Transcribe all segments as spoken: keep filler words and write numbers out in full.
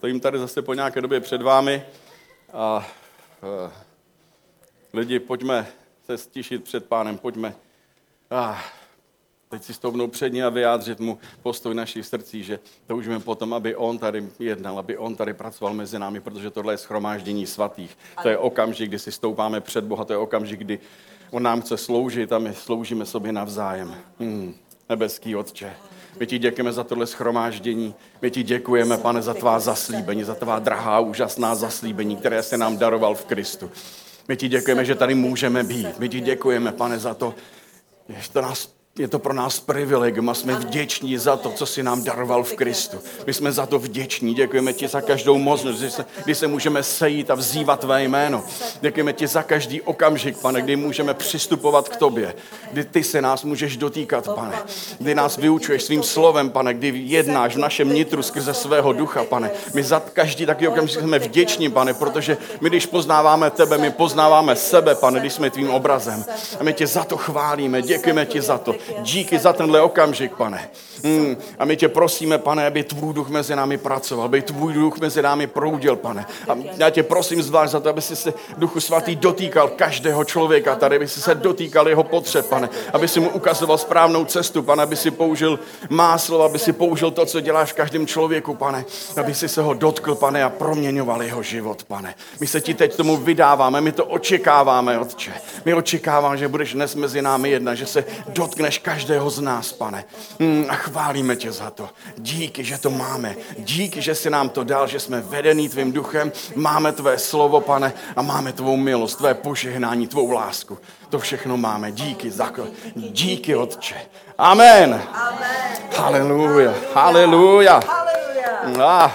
stojím tady zase po nějaké době před vámi a uh, lidi, pojďme se stišit před Pánem, pojďme uh, teď si stoupnout před ní a vyjádřit mu postoj našich srdcí, že toužíme potom, aby on tady jednal, aby on tady pracoval mezi námi, protože tohle je shromáždění svatých. To je okamžik, kdy si stoupáme před Boha, to je okamžik, kdy on nám chce sloužit a my sloužíme sobě navzájem. Hmm. Nebeský Otče, my ti děkujeme za tohle shromáždění. My ti děkujeme, Pane, za tvá zaslíbení, za tvá drahá, úžasná zaslíbení, které jsi nám daroval v Kristu. My ti děkujeme, že tady můžeme být. My ti děkujeme, Pane, za to, že to nás Je to pro nás privilegium a jsme vděční za to, co jsi nám daroval v Kristu. My jsme za to vděční. Děkujeme ti za každou možnost, kdy se, kdy se můžeme sejít a vzývat tvé jméno. Děkujeme ti za každý okamžik, Pane, kdy můžeme přistupovat k tobě. Kdy ty se nás můžeš dotýkat, Pane. Kdy nás vyučuješ svým slovem, Pane, kdy jednáš v našem nitru skrze svého ducha, Pane. My za každý takový okamžik jsme vděční, Pane, protože my, když poznáváme tebe, my poznáváme sebe, Pane, když jsme tvým obrazem. A my tě za to chválíme. Děkujeme ti za to. Díky za tenhle okamžik, Pane. Hmm. A my tě prosíme, Pane, aby tvůj duch mezi námi pracoval, aby tvůj duch mezi námi proudil, Pane. A já tě prosím zvlášť za to, aby si se, Duchu Svatý, dotýkal každého člověka tady, aby si se dotýkal jeho potřeb, Pane. Aby si mu ukazoval správnou cestu, Pane, aby si použil máslo, aby si použil to, co děláš v každém člověku, Pane. Aby si se ho dotkl, Pane, a proměňoval jeho život, Pane. My se ti teď tomu vydáváme, my to očekáváme, Otče. My očekáváme, že budeš dnes mezi námi jedna, že se dotkneš každého z nás, Pane. Hmm, a chválíme tě za to. Díky, že to máme. Díky, že jsi nám to dal, že jsme vedený tvým duchem. Máme tvé slovo, Pane, a máme tvou milost, tvé požehnání, tvou lásku. To všechno máme. Díky, Zako. Díky, Otče. Amen. Amen. Haleluja. Haleluja. Ah.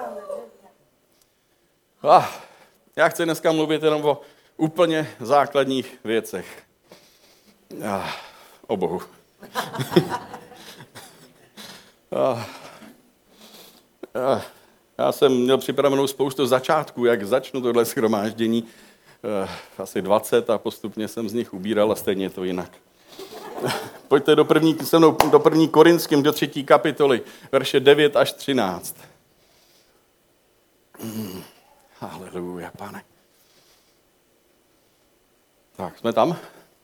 Ah. Já chci dneska mluvit jenom o úplně základních věcech. Ah. O Bohu. a, a, já jsem měl připravenou spoustu začátků, jak začnu tohle shromáždění. E, asi dvacet a postupně jsem z nich ubíral a stejně je to jinak. Pojďte do první, se mnou do první Korinským, do třetí kapitoly, verše devět až třináct. Hmm. Haleluja, Pane. Tak, jsme tam?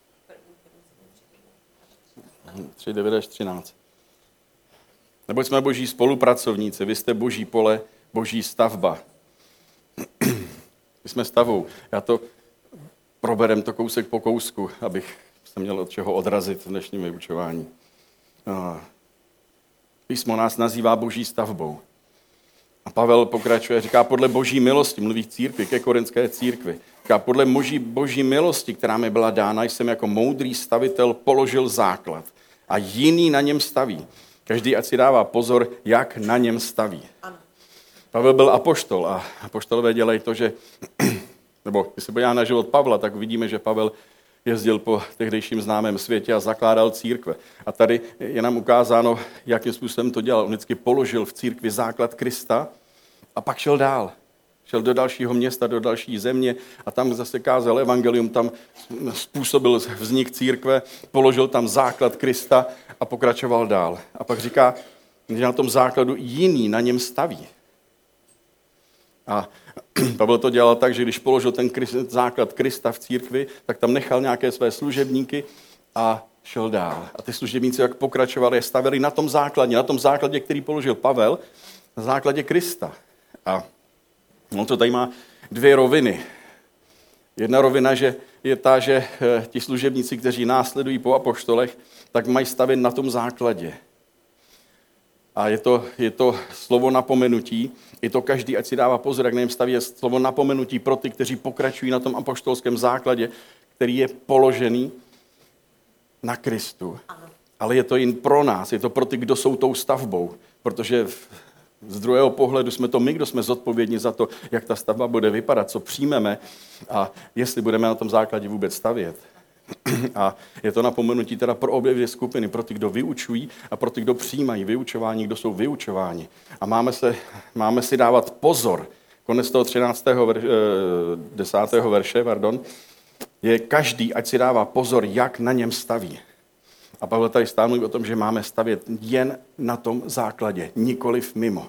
tři, devět až třináct. Neboť jsme boží spolupracovníci, vy jste boží pole, boží stavba. My jsme stavou. Já to proberem to kousek po kousku, abych se měl od čeho odrazit v dnešním vyučování. Písmo nás nazývá boží stavbou. A Pavel pokračuje, říká, podle boží milosti, mluví k církvi, ke korinské církvi. Říká, podle boží, boží milosti, která mi byla dána, jsem jako moudrý stavitel položil základ a jiný na něm staví. Každý ať si dává pozor, jak na něm staví. Ano. Pavel byl apoštol a apoštolové dělají to, že, nebo když se podíváme na život Pavla, tak vidíme, že Pavel jezdil po tehdejším známém světě a zakládal církve. A tady je nám ukázáno, jakým způsobem to dělal. On vždycky položil v církvi základ Krista a pak šel dál. Šel do dalšího města, do další země a tam zase kázal evangelium, tam způsobil vznik církve, položil tam základ Krista a pokračoval dál. A pak říká, že na tom základu jiný na něm staví. A Pavel to dělal tak, že když položil ten základ Krista v církvi, tak tam nechal nějaké své služebníky a šel dál. A ty služebníci, jak pokračovali, je stavili na tom základě, na tom základě, který položil Pavel, na základě Krista. A on to tady má dvě roviny. Jedna rovina že je ta, že ti služebníci, kteří následují po apoštolech, tak mají stavět na tom základě. A je to, je to slovo napomenutí. Je to každý, ať si dává pozor, jak na něm staví, je slovo napomenutí pro ty, kteří pokračují na tom apoštolském základě, který je položený na Kristu. Ale je to jen pro nás, je to pro ty, kdo jsou tou stavbou. Protože z druhého pohledu jsme to my, kdo jsme zodpovědní za to, jak ta stavba bude vypadat, co přijmeme a jestli budeme na tom základě vůbec stavět. A je to napomenutí teda pro obě dvě skupiny, pro ty, kdo vyučují a pro ty, kdo přijímají vyučování, kdo jsou vyučováni. A máme, se, máme si dávat pozor. Konec toho třináctého verše, desátého verše, pardon, je každý, ať si dává pozor, jak na něm staví. A Pavel tady stále mluví o tom, že máme stavět jen na tom základě, nikoliv mimo.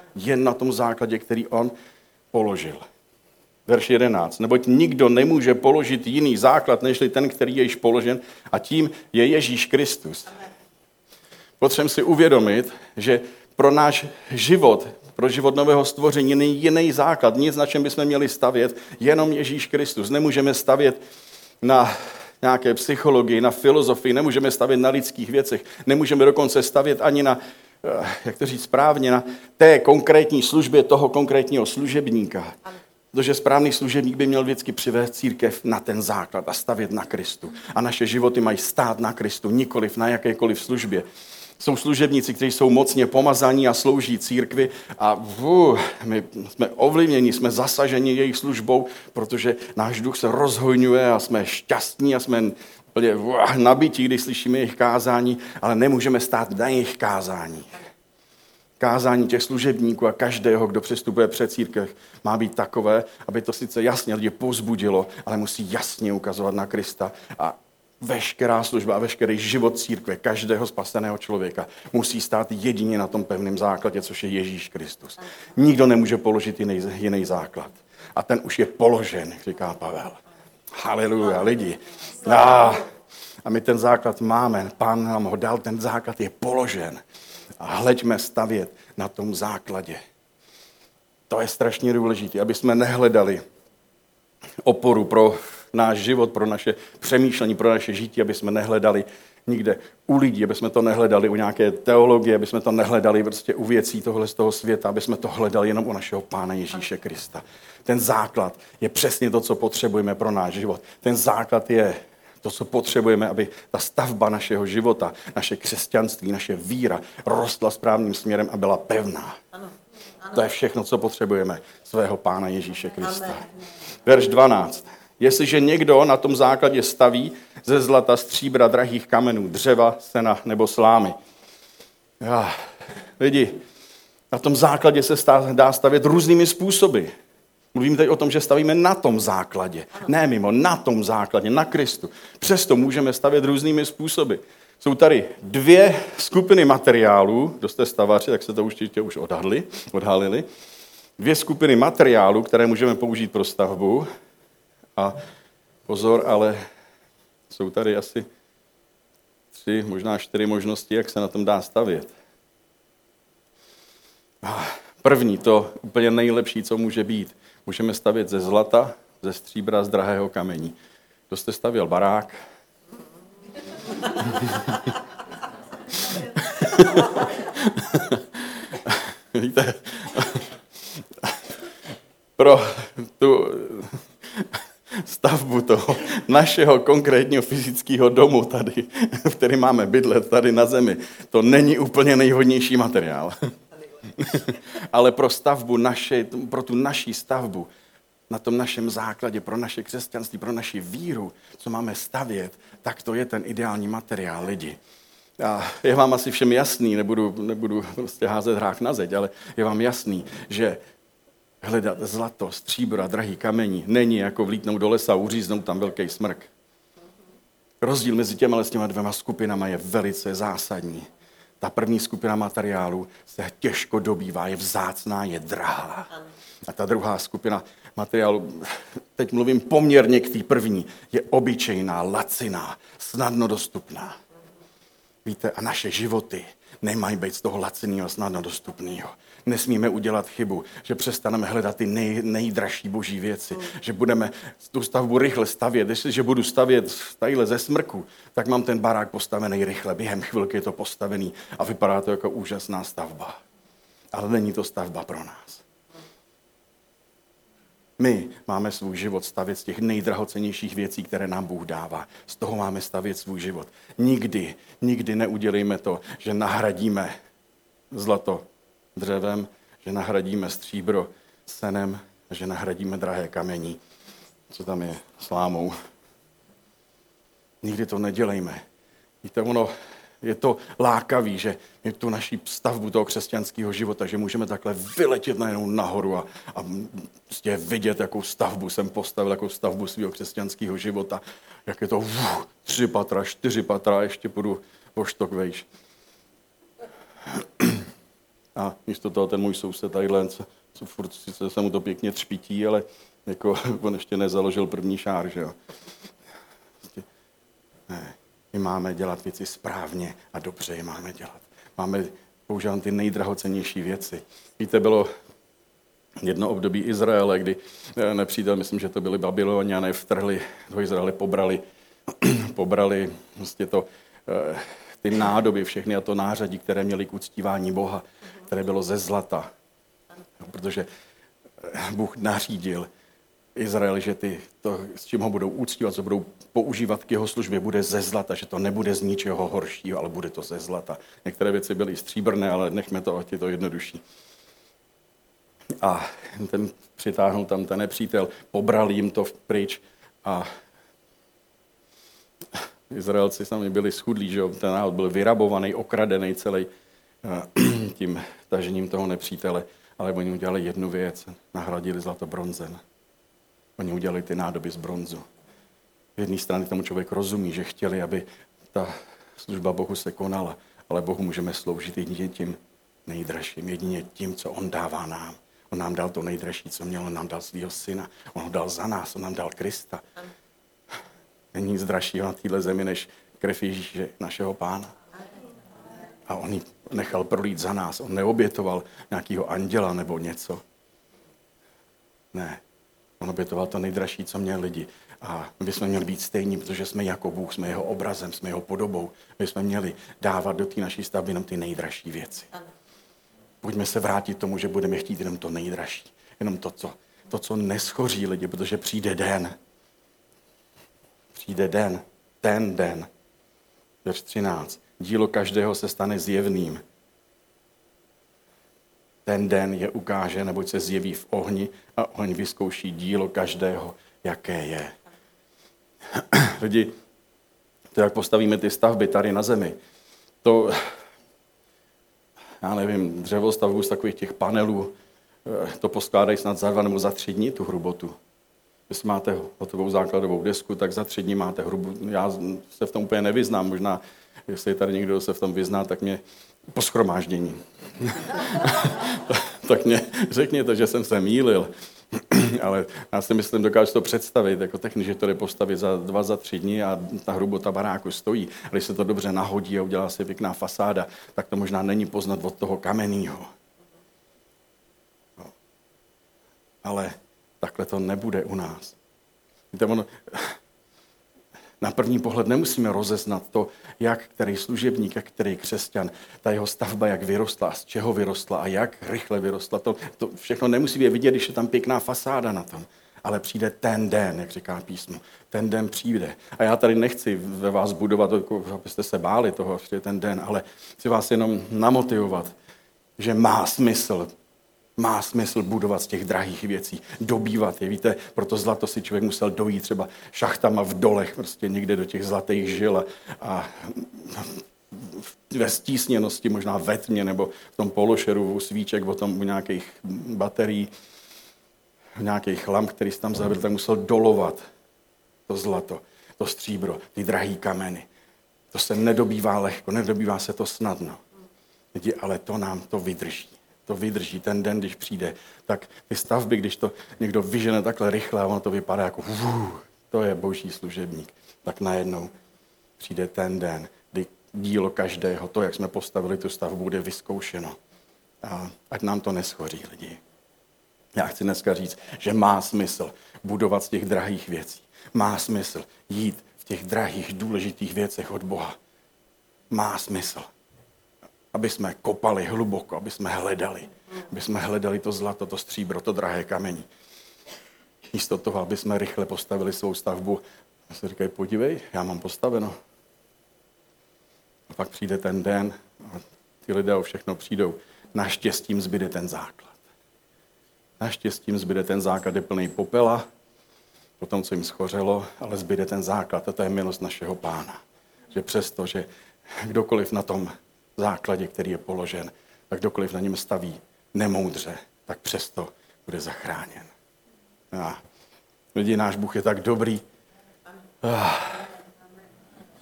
Jen na tom základě, který on položil. Verš jedenáct. Neboť nikdo nemůže položit jiný základ, nežli ten, který je již položen, a tím je Ježíš Kristus. Potřebujeme si uvědomit, že pro náš život, pro život nového stvoření není jiný základ, nic, na čem bychom měli stavět, jenom Ježíš Kristus. Nemůžeme stavět na nějaké psychologii, na filozofii, nemůžeme stavět na lidských věcech, nemůžeme dokonce stavět ani na, jak to říct správně, na té konkrétní službě toho konkrétního služebníka. Protože správný služebník by měl vždycky přivést církev na ten základ a stavět na Kristu. A naše životy mají stát na Kristu, nikoliv na jakékoliv službě. Jsou služebníci, kteří jsou mocně pomazaní a slouží církvi a uh, my jsme ovlivněni, jsme zasaženi jejich službou, protože náš duch se rozhojňuje a jsme šťastní a jsme úplně uh, nabití, když slyšíme jejich kázání, ale nemůžeme stát na jejich kázání. Kázání těch služebníků a každého, kdo přistupuje před církev, má být takové, aby to sice jasně lidi povzbudilo, ale musí jasně ukazovat na Krista. A veškerá služba a veškerý život církve, každého spaseného člověka, musí stát jedině na tom pevném základě, což je Ježíš Kristus. Nikdo nemůže položit jiný, jiný základ. A ten už je položen, říká Pavel. Haleluja, lidi. A, a my ten základ máme, Pán nám ho dal, ten základ je položen. A hleďme stavět na tom základě. To je strašně důležité, aby jsme nehledali oporu pro náš život, pro naše přemýšlení, pro naše žití, aby jsme nehledali nikde u lidí, aby jsme to nehledali u nějaké teologie, aby jsme to nehledali prostě u věcí tohle z toho světa, aby jsme to hledali jenom u našeho Pána Ježíše Krista. Ten základ je přesně to, co potřebujeme pro náš život. Ten základ je to, co potřebujeme, aby ta stavba našeho života, naše křesťanství, naše víra rostla správným směrem a byla pevná. Ano. Ano. To je všechno, co potřebujeme svého Pána Ježíše Krista. Amen. Verš dvanáct. Jestliže někdo na tom základě staví ze zlata, stříbra, drahých kamenů, dřeva, sena nebo slámy. Já, lidi, na tom základě se dá stavět různými způsoby. Mluvím teď o tom, že stavíme na tom základě. Ne mimo, na tom základě, na Kristu. Přesto můžeme stavět různými způsoby. Jsou tady dvě skupiny materiálů, kdo jste stavaři, tak se to určitě už odhadli, odhalili. Dvě skupiny materiálů, které můžeme použít pro stavbu. A pozor, ale jsou tady asi tři, možná čtyři možnosti, jak se na tom dá stavět. První, to úplně nejlepší, co může být. Můžeme stavět ze zlata, ze stříbra, z drahého kamení. Kdo jste stavěl barák? Víte, pro tu stavbu toho našeho konkrétního fyzického domu tady, v kterém máme bydlet tady na zemi, to není úplně nejhodnější materiál. Ale pro stavbu naše, pro tu naší stavbu, na tom našem základě, pro naše křesťanství, pro naši víru, co máme stavět, tak to je ten ideální materiál lidi. A je vám asi všem jasný, nebudu, nebudu prostě házet hrách na zeď, ale je vám jasný, že hledat zlato, stříbro a drahý kamení není jako vlítnout do lesa a uříznout tam velký smrk. Rozdíl mezi těma s těma dvěma skupinama je velice zásadní. Ta první skupina materiálů se těžko dobývá, je vzácná, je drahá. A ta druhá skupina materiálu, teď mluvím poměrně k té první, je obyčejná, laciná, snadno dostupná. Víte, a naše životy nemají být z toho laciného, snadno dostupného. Nesmíme udělat chybu, že přestaneme hledat ty nej, nejdražší boží věci, mm. že budeme tu stavbu rychle stavět. Jestliže budu stavět tadyhle ze smrku, tak mám ten barák postavený rychle. Během chvilky je to postavený a vypadá to jako úžasná stavba. Ale není to stavba pro nás. My máme svůj život stavět z těch nejdrahocennějších věcí, které nám Bůh dává. Z toho máme stavět svůj život. Nikdy, nikdy neudělejme to, že nahradíme zlato dřevem, že nahradíme stříbro senem, že nahradíme drahé kamení, co tam je, slámou. Nikdy to nedělejme. Víte, ono je to lákavý, že je tu naší stavbu toho křesťanského života, že můžeme takhle vyletět najednou nahoru a, a prostě vidět, jakou stavbu jsem postavil, jakou stavbu svého křesťanského života. Jak je to uf, tři patra, čtyři patra, ještě půjdu o štok vejš. A místo toho ten můj soused tadyhle, co, co furt sice se mu to pěkně třpití, ale jako on ještě nezaložil první šár, že jo. Ne, my máme dělat věci správně a dobře je máme dělat. Máme používat ty nejdrahocennější věci. Víte, bylo jedno období Izraele, kdy nepřítel, myslím, že to byli Babyloniané, vtrhli do Izraele, pobrali, pobrali vlastně to, ty nádoby, všechny a to nářadí, které měly k uctívání Boha, které bylo ze zlata. Protože Bůh nařídil Izrael, že ty, to, s čím ho budou uctívat, co budou používat k jeho službě, bude ze zlata, že to nebude z ničeho horšího, ale bude to ze zlata. Některé věci byly stříbrné, ale nechme to, ať je to jednodušší. A ten přitáhnul tam ten nepřítel, pobral jim to pryč a Izraelci sami byli schudlí, že ten národ byl vyrabovaný, okradený celý tím tažením toho nepřítele, ale oni udělali jednu věc, nahradili zlato bronzem. Oni udělali ty nádoby z bronzu. Z jedné strany tomu člověk rozumí, že chtěli, aby ta služba Bohu se konala, ale Bohu můžeme sloužit jedině tím nejdražším, jedině tím, co on dává nám. On nám dal to nejdražší, co měl, on nám dal svého syna, on ho dal za nás, on nám dal Krista. Není nic dražšího na téhle zemi, než krev Ježíše, našeho Pána. A on ji nechal prolít za nás, on neobětoval nějakého anděla nebo něco. Ne, on obětoval to nejdražší, co měl lidi. A my bychom měli být stejní, protože jsme jako Bůh, jsme jeho obrazem, jsme jeho podobou. My bychom měli dávat do té naší stavby jenom ty nejdražší věci. Pojďme se vrátit tomu, že budeme chtít jenom to nejdražší. Jenom to, co, to, co neschoří lidi, protože přijde den. Přijde den. Ten den. Verš třináct. Dílo každého se stane zjevným. Ten den je ukáže, neboť se zjeví v ohni a oheň vyzkouší dílo každého, jaké je. Lidi, to jak postavíme ty stavby tady na zemi, to, já nevím, dřevostavbu z takových těch panelů, to poskládají snad za dva nebo za tři dny tu hrubotu. Když máte hotovou základovou desku, tak za tři dny máte hrubu. Já se v tom úplně nevyznám, možná, jestli tady někdo se v tom vyzná, tak mě po shromáždění. Tak mě řekněte, že jsem se mýlil. Ale já si myslím, dokážu to představit, jako technik, že to jde postavit za dva, za tři dny a ta hrubota baráku stojí. A když se to dobře nahodí a udělá se pěkná fasáda, tak to možná není poznat od toho kamenného. No. Ale takhle to nebude u nás. Víte, ono, na první pohled nemusíme rozeznat to, jak který služebník, jak který křesťan, ta jeho stavba, jak vyrostla, z čeho vyrostla a jak rychle vyrostla. To, to všechno nemusíme vidět, když je tam pěkná fasáda na tom. Ale přijde ten den, jak říká písmo. Ten den přijde. A já tady nechci ve vás budovat, abyste se báli toho, že je ten den, ale chci vás jenom namotivovat, že má smysl Má smysl budovat z těch drahých věcí, dobývat je. Víte, proto zlato si člověk musel dojít třeba šachtama v dolech, prostě někde do těch zlatých žil a, a ve stísněnosti, možná ve tmě, nebo v tom pološeru u svíček, potom u nějakých baterií, u nějakých lamp, který si tam zabil, tak musel dolovat to zlato, to stříbro, ty drahý kameny. To se nedobývá lehko, nedobývá se to snadno. Ale to nám to vydrží. To vydrží ten den, když přijde, tak ty stavby, když to někdo vyžene takhle rychle a ono to vypadá jako vů, to je boží služebník, tak najednou přijde ten den, kdy dílo každého, to, jak jsme postavili tu stavbu, bude vyzkoušeno. A ať nám to neschoří, lidi. Já chci dneska říct, že má smysl budovat z těch drahých věcí. Má smysl jít v těch drahých, důležitých věcech od Boha. Má smysl. Aby jsme kopali hluboko, aby jsme hledali. Aby jsme hledali to zlato, to stříbro, to drahé kamení. Místo toho, aby jsme rychle postavili svou stavbu, a se říkají, podívej, já mám postaveno. A pak přijde ten den a ty lidé o všechno přijdou. Naštěstím zbyde ten základ. Naštěstím zbyde ten základ, je plný popela, po tom, co jim schořelo, ale zbyde ten základ. A to je milost našeho Pána. Že přesto, že kdokoliv na tom základě, který je položen, tak kdokoliv na něm staví nemoudře, tak přesto bude zachráněn. A lidi, náš Bůh je tak dobrý.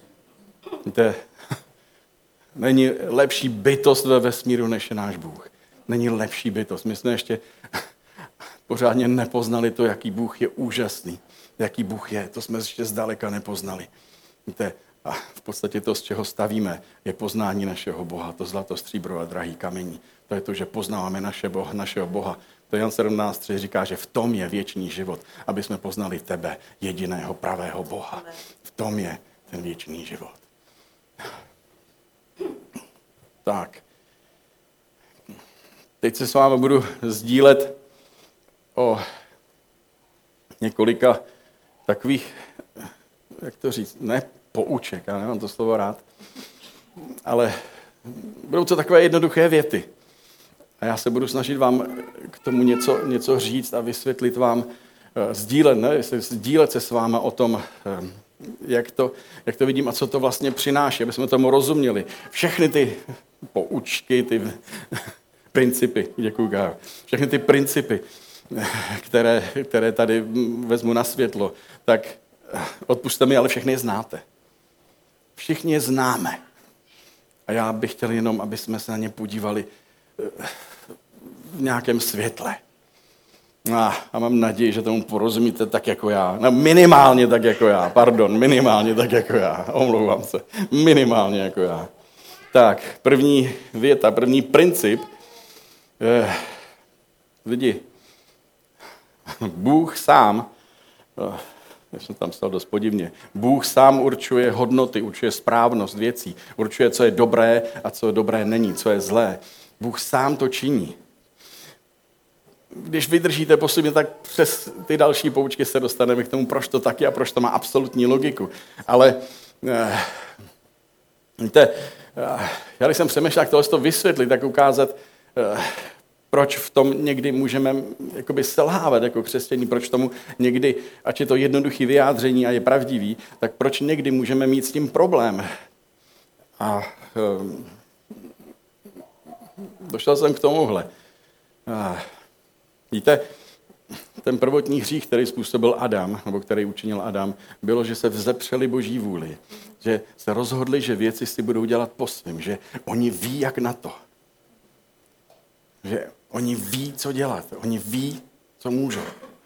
Víte, není lepší bytost ve vesmíru, než je náš Bůh. není lepší bytost. My jsme ještě pořádně nepoznali to, jaký Bůh je úžasný. Jaký Bůh je, to jsme ještě zdaleka nepoznali. Víte, a v podstatě to, z čeho stavíme, je poznání našeho Boha, to zlato, stříbro a drahý kamení. To je to, že poznáváme naše boha, našeho Boha. To Jan sedmnáct tři říká, že v tom je věčný život, aby jsme poznali tebe, jediného pravého Boha. V tom je ten věčný život. Tak. Teď se s vámi budu sdílet o několika takových, jak to říct, ne pouček, já nemám to slovo rád, ale budou to takové jednoduché věty. A já se budu snažit vám k tomu něco, něco říct a vysvětlit vám, sdílet, ne, sdílet se s váma o tom, jak to, jak to vidím a co to vlastně přináší, aby jsme tomu rozuměli. Všechny ty poučky, ty principy, děkuju, Gájo, všechny ty principy, které, které tady vezmu na světlo, tak odpusťte mi, ale všechny je znáte. Všichni je známe. A já bych chtěl jenom, aby jsme se na ně podívali v nějakém světle. A, a mám naději, že tomu porozumíte tak jako já. No minimálně tak jako já, pardon, minimálně tak jako já. Omlouvám se. Minimálně jako já. Tak, první věta, první princip. Eh, lidi, Bůh sám, eh, já jsem tam stal dost podivně, Bůh sám určuje hodnoty, určuje správnost věcí, určuje, co je dobré a co dobré není, co je zlé. Bůh sám to činí. Když vydržíte postupně, tak přes ty další poučky se dostaneme k tomu, proč to taky a proč to má absolutní logiku. Ale eh, víte, eh, já když jsem přemýšlel, jak tohle to vysvětlit, tak ukázat, eh, proč v tom někdy můžeme jakoby selhávat jako křesťaní, proč tomu někdy, ať je to jednoduché vyjádření a je pravdivý, tak proč někdy můžeme mít s tím problém. A eh, došel jsem k tomuhle. Eh, Víte, ten prvotní hřích, který způsobil Adam, nebo který učinil Adam, bylo, že se vzepřeli Boží vůli. Že se rozhodli, že věci si budou dělat po svým, že oni ví, jak na to. Že oni ví, co dělat. Oni ví, co můžou.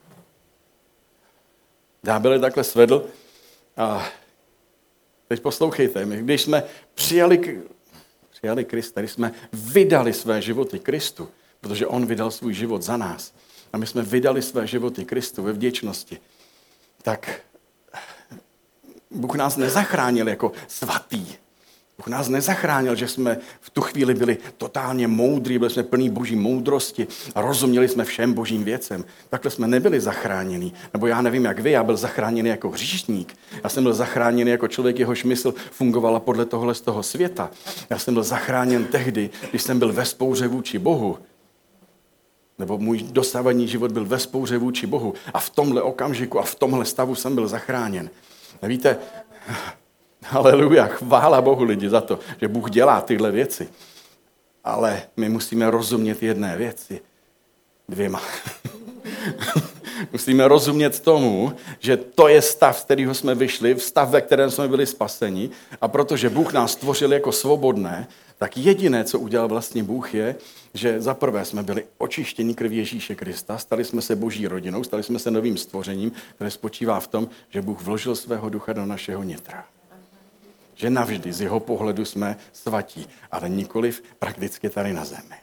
Ďábel je takhle svedl a teď poslouchejte, my, když jsme přijali, přijali Krista, když jsme vydali své životy Kristu, protože on vydal svůj život za nás a my jsme vydali své životy Kristu ve vděčnosti, tak Bůh nás nezachránil jako svatý. Bůh nás nezachránil, že jsme v tu chvíli byli totálně moudrý, byli jsme plní boží moudrosti a rozuměli jsme všem božím věcem. Takhle jsme nebyli zachráněni. Nebo já nevím, jak vy, já byl zachráněný jako hříšník. Já jsem byl zachráněný jako člověk, jehož mysl fungovala podle tohle z toho světa. Já jsem byl zachráněn tehdy, když jsem byl ve spouře vůči Bohu. Nebo můj dosavadní život byl ve spouře vůči Bohu. A v tomhle okamžiku a v tomhle stavu jsem byl zachráněn. A víte, haleluja, chvála Bohu lidi za to, že Bůh dělá tyhle věci. Ale my musíme rozumět jedné věci. Dvěma. Musíme rozumět tomu, že to je stav, z kterého jsme vyšli, stav, ve kterém jsme byli spaseni. A protože Bůh nás stvořil jako svobodné, tak jediné, co udělal vlastně Bůh, je, že za prvé jsme byli očištěni krví Ježíše Krista, stali jsme se boží rodinou, stali jsme se novým stvořením, které spočívá v tom, že Bůh vložil svého ducha do našeho nitra. Že navždy z jeho pohledu jsme svatí, ale nikoliv prakticky tady na zemi.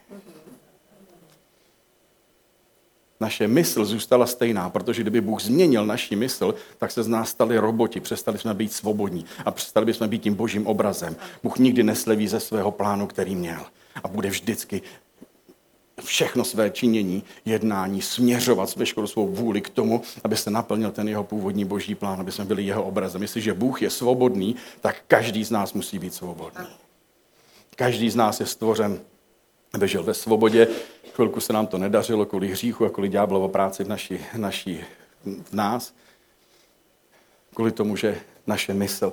Naše mysl zůstala stejná, protože kdyby Bůh změnil naši mysl, tak se z nás stali roboti, přestali jsme být svobodní a přestali bychom být tím božím obrazem. Bůh nikdy nesleví ze svého plánu, který měl. A bude vždycky všechno své činění, jednání směřovat veškerou svou vůli k tomu, aby se naplnil ten jeho původní boží plán, aby jsme byli jeho obrazem. Jestliže Bůh je svobodný, tak každý z nás musí být svobodný. Každý z nás je stvořen, aby žil ve svobodě. Chvilku se nám to nedařilo kvůli hříchu a kvůli ďáblovo práci v, naší, naší, v nás. Kvůli tomu, že naše mysl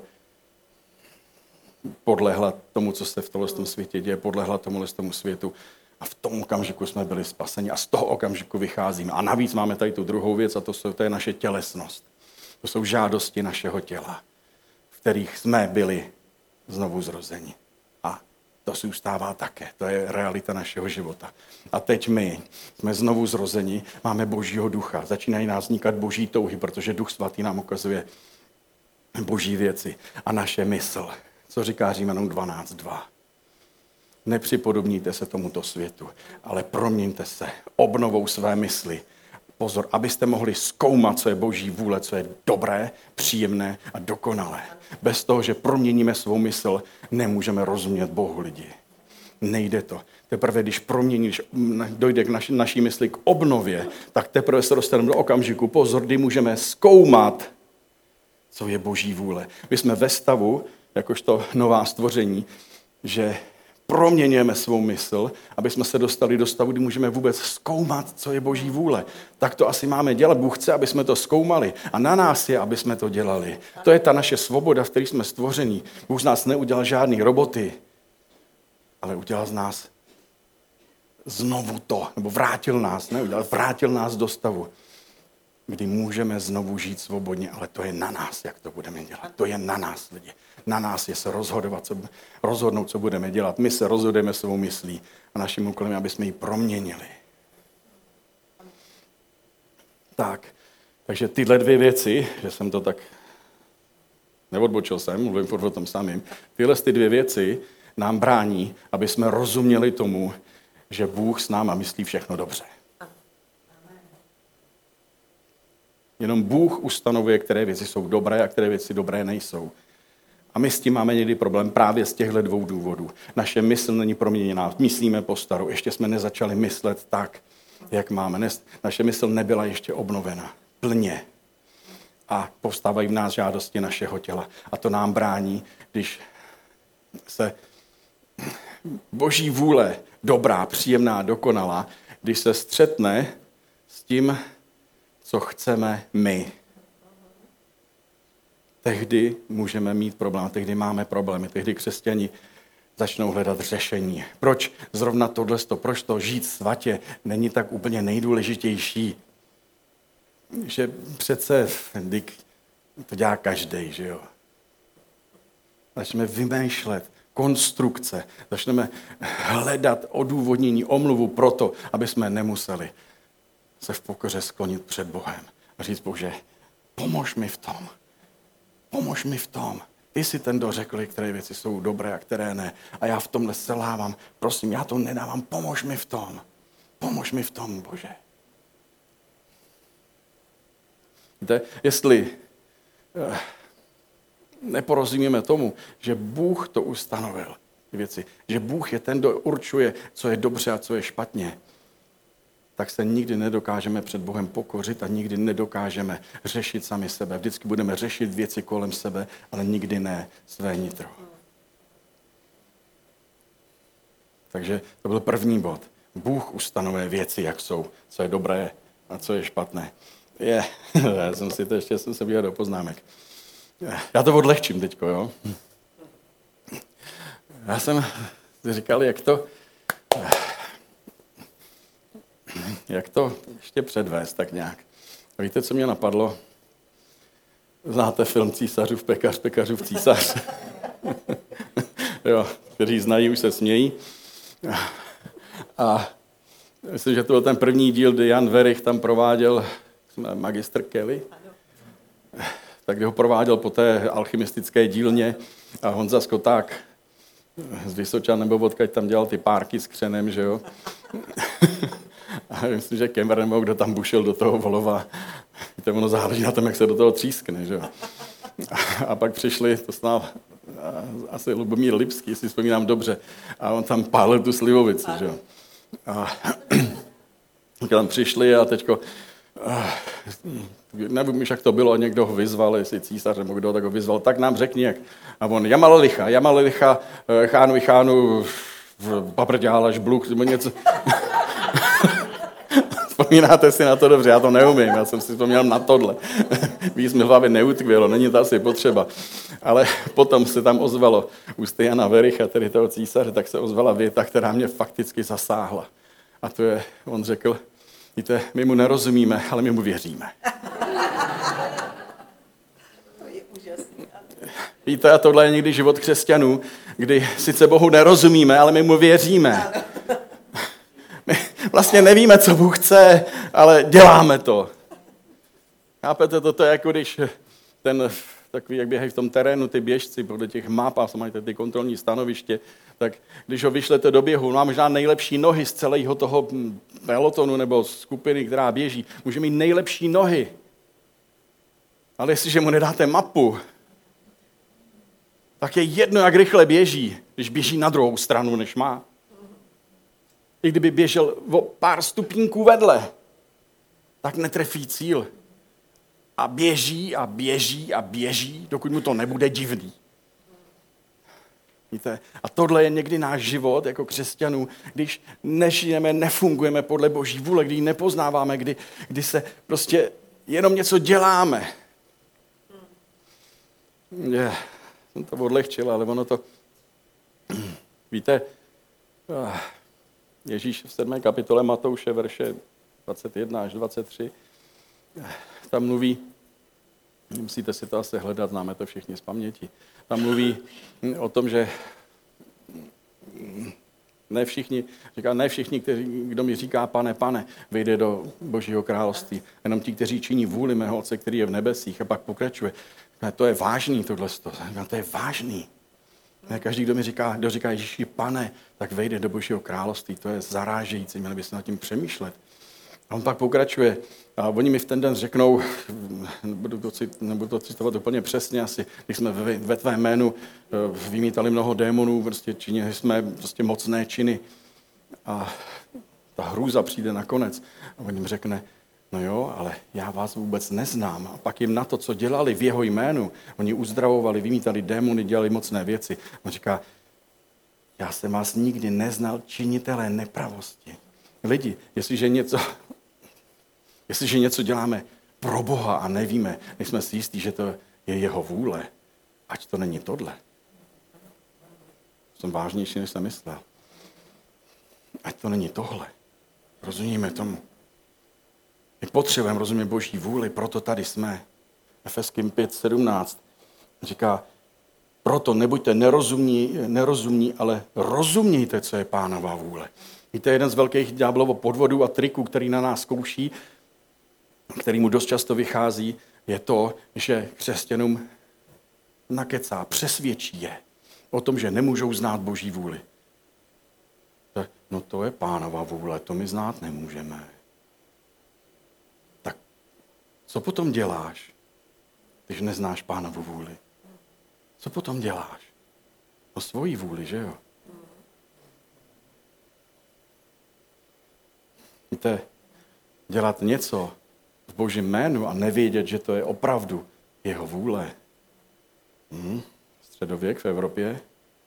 podlehla tomu, co se v tomhle světě děje, podlehla tomuhle tomu světu. A v tom okamžiku jsme byli spaseni a z toho okamžiku vycházíme. A navíc máme tady tu druhou věc a to, jsou, to je naše tělesnost. To jsou žádosti našeho těla, v kterých jsme byli znovu zrozeni. A to zůstává také. To je realita našeho života. A teď my jsme znovu zrozeni, máme Božího ducha. Začínají nás vznikat boží touhy, protože Duch Svatý nám ukazuje boží věci. A naše mysl, co říká Římanům dvanáct dva. Nepřipodobníte se tomuto světu, ale proměňte se obnovou své mysli. Pozor, abyste mohli zkoumat, co je boží vůle, co je dobré, příjemné a dokonalé. Bez toho, že proměníme svou mysl, nemůžeme rozumět Bohu lidi. Nejde to. Teprve, když proměníš, dojde k naši, naší mysli k obnově, tak teprve se dostaneme do okamžiku, pozor, kdy můžeme zkoumat, co je boží vůle. My jsme ve stavu, jakožto nová stvoření, že proměňujeme svou mysl, aby jsme se dostali do stavu, kdy můžeme vůbec zkoumat, co je boží vůle. Tak to asi máme dělat. Bůh chce, aby jsme to zkoumali a na nás je, aby jsme to dělali. To je ta naše svoboda, v které jsme stvoření. Bůh z nás neudělal žádný roboty, ale udělal z nás znovu to, nebo vrátil nás, neudělal, vrátil nás do stavu, kdy můžeme znovu žít svobodně, ale to je na nás, jak to budeme dělat. To je na nás, lidi. Na nás je se rozhodovat, co, rozhodnout, co budeme dělat. My se rozhodujeme svou myslí a naším úkolem je, aby jsme ji proměnili. Tak, takže tyhle dvě věci, že jsem to tak neodbočil jsem, mluvím furt o tom samým, tyhle ty dvě věci nám brání, aby jsme rozuměli tomu, že Bůh s náma myslí všechno dobře. Jenom Bůh ustanovuje, které věci jsou dobré a které věci dobré nejsou. A my s tím máme někdy problém právě z těchto dvou důvodů. Naše mysl není proměněná, myslíme po staru, ještě jsme nezačali myslet tak, jak máme. Naše mysl nebyla ještě obnovena plně. A povstávají v nás žádosti našeho těla. A to nám brání, když se boží vůle, dobrá, příjemná, dokonalá, když se střetne s tím, co chceme my. Tehdy můžeme mít problém, tehdy máme problémy, tehdy křesťani začnou hledat řešení. Proč zrovna tohle, proč to žít svatě není tak úplně nejdůležitější? Že přece to dělá každej, že jo? Začneme vymýšlet konstrukce, začneme hledat odůvodnění, omluvu pro to, aby jsme nemuseli se v pokoře sklonit před Bohem a říct, Bože, pomož mi v tom. Pomož mi v tom. Ty jsi ten, kdo řekl, které věci jsou dobré a které ne. A já v tomhle selhávám. Prosím, já to nedávám. Pomož mi v tom. Pomož mi v tom, Bože. Víte, jestli eh, neporozumíme tomu, že Bůh to ustanovil, ty věci, že Bůh je ten, kdo určuje, co je dobře a co je špatně, tak se nikdy nedokážeme před Bohem pokořit a nikdy nedokážeme řešit sami sebe. Vždycky budeme řešit věci kolem sebe, ale nikdy ne své nitro. Takže to byl první bod. Bůh ustanovuje věci, jak jsou, co je dobré a co je špatné. Je, já jsem si to ještě jsem se běhal do poznámek. Já to odlehčím teďko, jo. Já jsem si říkal, jak to... Jak to ještě předvést tak nějak? A víte, co mě napadlo? Znáte film Císařův pekař, pekařův císař? Jo, kteří znají, už se smějí. A myslím, že to byl ten první díl, kdy Jan Werich tam prováděl magistr Kelly. Tak ho prováděl po té alchymistické dílně a Honza Skoták z Vysočan nebo odkud tam dělal ty párky s křenem, že jo? A myslím, že Kemmer nebo kdo tam bušil do toho volova. Víte, ono záleží na tom, jak se do toho třískne, že jo? A, a pak přišli, to snad asi Lubomír Lipský, si vzpomínám dobře, a on tam pálil tu slivovici, že jo? A tam přišli a teďko, nevím, jak to bylo, někdo ho vyzval, jestli císař nebo kdo, tak ho vyzval, tak nám řekni jak. A on, Jamalelicha, Jamalelicha, chánu, chánu, paprďála, žbluch, nebo něco. Vzpomínáte si na to dobře, já to neumím, já jsem si vzpomínal na tohle. Víc mi v hlavě neutkvělo, není to asi potřeba. Ale potom se tam ozvalo ústy Jana Wericha, tedy toho císaře, tak se ozvala věta, která mě fakticky zasáhla. A to je, on řekl, víte, my mu nerozumíme, ale my mu věříme. To je úžasný. Víte, a tohle je někdy život křesťanů, kdy sice Bohu nerozumíme, ale my mu věříme. My vlastně nevíme, co Bůh chce, ale děláme to. Chápete, toto je jako když ten, takový, jak běhají v tom terénu, ty běžci podle těch map a máte ty kontrolní stanoviště, tak když ho vyšlete do běhu, má možná nejlepší nohy z celého toho pelotonu nebo skupiny, která běží, může mít nejlepší nohy. Ale jestliže mu nedáte mapu, tak je jedno, jak rychle běží, když běží na druhou stranu, než má. I kdyby běžel o pár stupínků vedle, tak netrefí cíl. A běží a běží a běží, dokud mu to nebude divný. Víte? A tohle je někdy náš život jako křesťanů, když nežijeme, nefungujeme podle Boží vůle, kdy ji nepoznáváme, kdy, kdy se prostě jenom něco děláme. Je, jsem to odlehčil, ale ono to... Víte, Ježíš v sedmé kapitole Matouše, verše dvacet jedna až dvacet tři, tam mluví, musíte si to asi hledat, známe to všichni z paměti, tam mluví o tom, že ne všichni, říká, ne všichni, kteří, kdo mi říká, pane, pane, vejde do Božího království, jenom ti, kteří činí vůli mého Otce, který je v nebesích, a pak pokračuje. To je vážný, tohle, to je vážný. Ne, každý, kdo mi říká, kdo říká Ježíši, pane, tak vejde do Božího království, to je zarážející, měli byste nad tím přemýšlet. A on pak pokračuje. A oni mi v ten den řeknou, nebudu to, cit, nebudu to citovat úplně přesně asi, když jsme ve, ve tvém jménu vymítali mnoho démonů, prostě činili jsme prostě mocné činy. A ta hrůza přijde nakonec. A on jim řekne, no jo, ale já vás vůbec neznám. A pak jim na to, co dělali v jeho jménu, oni uzdravovali, vymítali démony, dělali mocné věci. On říká, já jsem vás nikdy neznal, činitelé nepravosti. Lidi, jestliže něco, jestliže něco děláme pro Boha a nevíme, nejsme si jistí, že to je jeho vůle, ať to není tohle. Jsem vážnější, než jsem myslel. Ať to není tohle. Rozumíme tomu. My potřebujeme rozumět Boží vůli, proto tady jsme. Efeským pět sedmnáct říká, proto nebuďte nerozumní, nerozumní, ale rozumějte, co je Pánova vůle. Víte, jeden z velkých ďáblovo podvodů a triků, který na nás zkouší, který mu dost často vychází, je to, že křesťanům nakecá, přesvědčí je o tom, že nemůžou znát Boží vůli. No to je Pánova vůle, to my znát nemůžeme. Tak co potom děláš, když neznáš Pánovu vůli? Co potom děláš? No svoji vůli, že jo? Víte, dělat něco v Božím jménu a nevědět, že to je opravdu jeho vůle. Hm? Středověk v Evropě.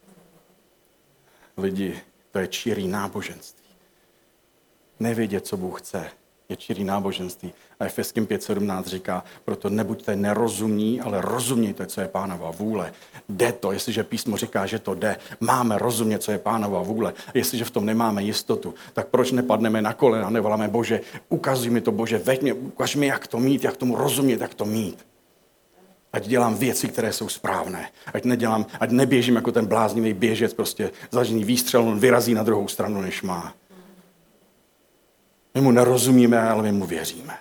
Lidi, to je čirý náboženství. Nevědět, co Bůh chce, je čirý náboženství. A Efeským pět sedmnáct říká, proto nebuďte nerozumní, ale rozumějte, co je Pánova vůle. Jde to, jestliže písmo říká, že to jde. Máme rozumět, co je Pánova vůle. Jestliže v tom nemáme jistotu, tak proč nepadneme na kolena a nevoláme, Bože, ukazuj mi to, Bože, veď mě, ukaž mi, jak to mít, jak tomu rozumět, jak to mít. Ať dělám věci, které jsou správné. Ať nedělám, ať neběžím jako ten bláznivý běžec, prostě zažný výstřel, on vyrazí na druhou stranu, než má. My mu nerozumíme, ale my mu věříme.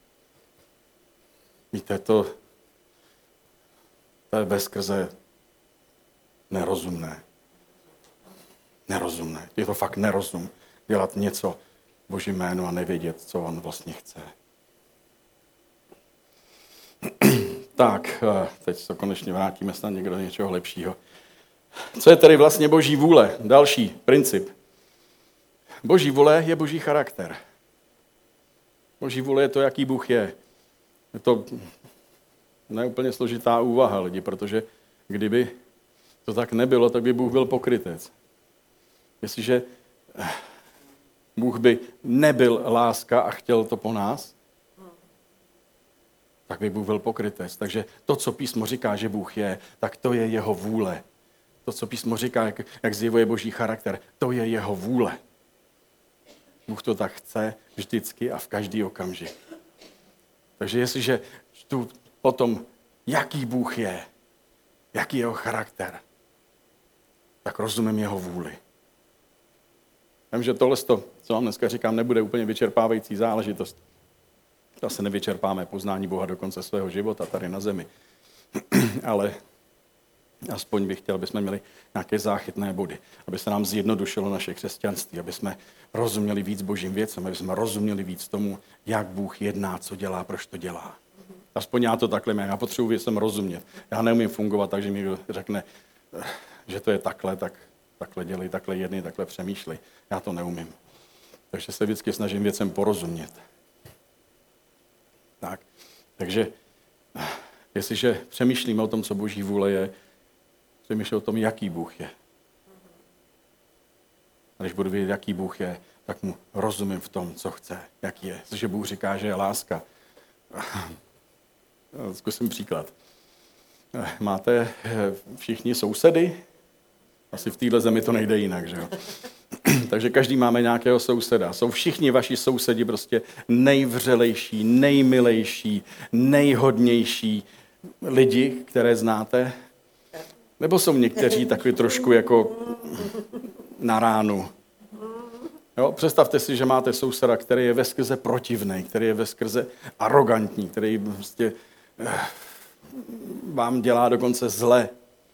Víte, to, to je bezkrze nerozumné. Nerozumné. Je to fakt nerozum. Dělat něco v Božím jménu a nevědět, co on vlastně chce. Tak, teď se konečně vrátíme snad někdo do něčeho lepšího. Co je tedy vlastně Boží vůle? Další princip. Boží vůle je Boží charakter. Boží vůle je to, jaký Bůh je. Je to neúplně složitá úvaha lidi, protože kdyby to tak nebylo, tak by Bůh byl pokrytec. Jestliže Bůh by nebyl láska a chtěl to po nás, tak by Bůh byl pokrytec. Takže to, co písmo říká, že Bůh je, tak to je jeho vůle. To, co písmo říká, jak, jak zjevuje Boží charakter, to je jeho vůle. Bůh to tak chce vždycky a v každý okamžik. Takže jestliže čtu o tom, jaký Bůh je, jaký je jeho charakter, tak rozumím jeho vůli. Vím, že tohle, co vám dneska říkám, nebude úplně vyčerpávající záležitost. Zase nevyčerpáme poznání Boha do konce svého života tady na zemi. Ale aspoň bych chtěl, aby jsme měli nějaké záchytné body, aby se nám zjednodušilo naše křesťanství, aby jsme rozuměli víc božím věcem, aby jsme rozuměli víc tomu, jak Bůh jedná, co dělá, proč to dělá. Aspoň já to takhle mám, já potřebuji věcem rozumět. Já neumím fungovat tak, že mi řekne, že to je takhle, tak takhle dělej, takhle jednej, takhle přemýšlej. Já to neumím. Takže se vždycky snažím věcem porozumět. Tak, takže jestliže přemýšlíme o tom, co Boží vůle je, přemýšlím o tom, jaký Bůh je. A když budu vědět, jaký Bůh je, tak mu rozumím v tom, co chce, jaký je. Protože Bůh říká, že je láska. Zkusím příklad. Máte všichni sousedy? Asi v téhle zemi to nejde jinak, že jo? Takže každý máme nějakého souseda. Jsou všichni vaši sousedi prostě nejvřelejší, nejmilejší, nejhodnější lidi, které znáte? Nebo jsou někteří takový trošku jako na ránu? Jo, představte si, že máte souseda, který je veskrze protivný, který je veskrze arrogantní, který prostě vám dělá dokonce zle.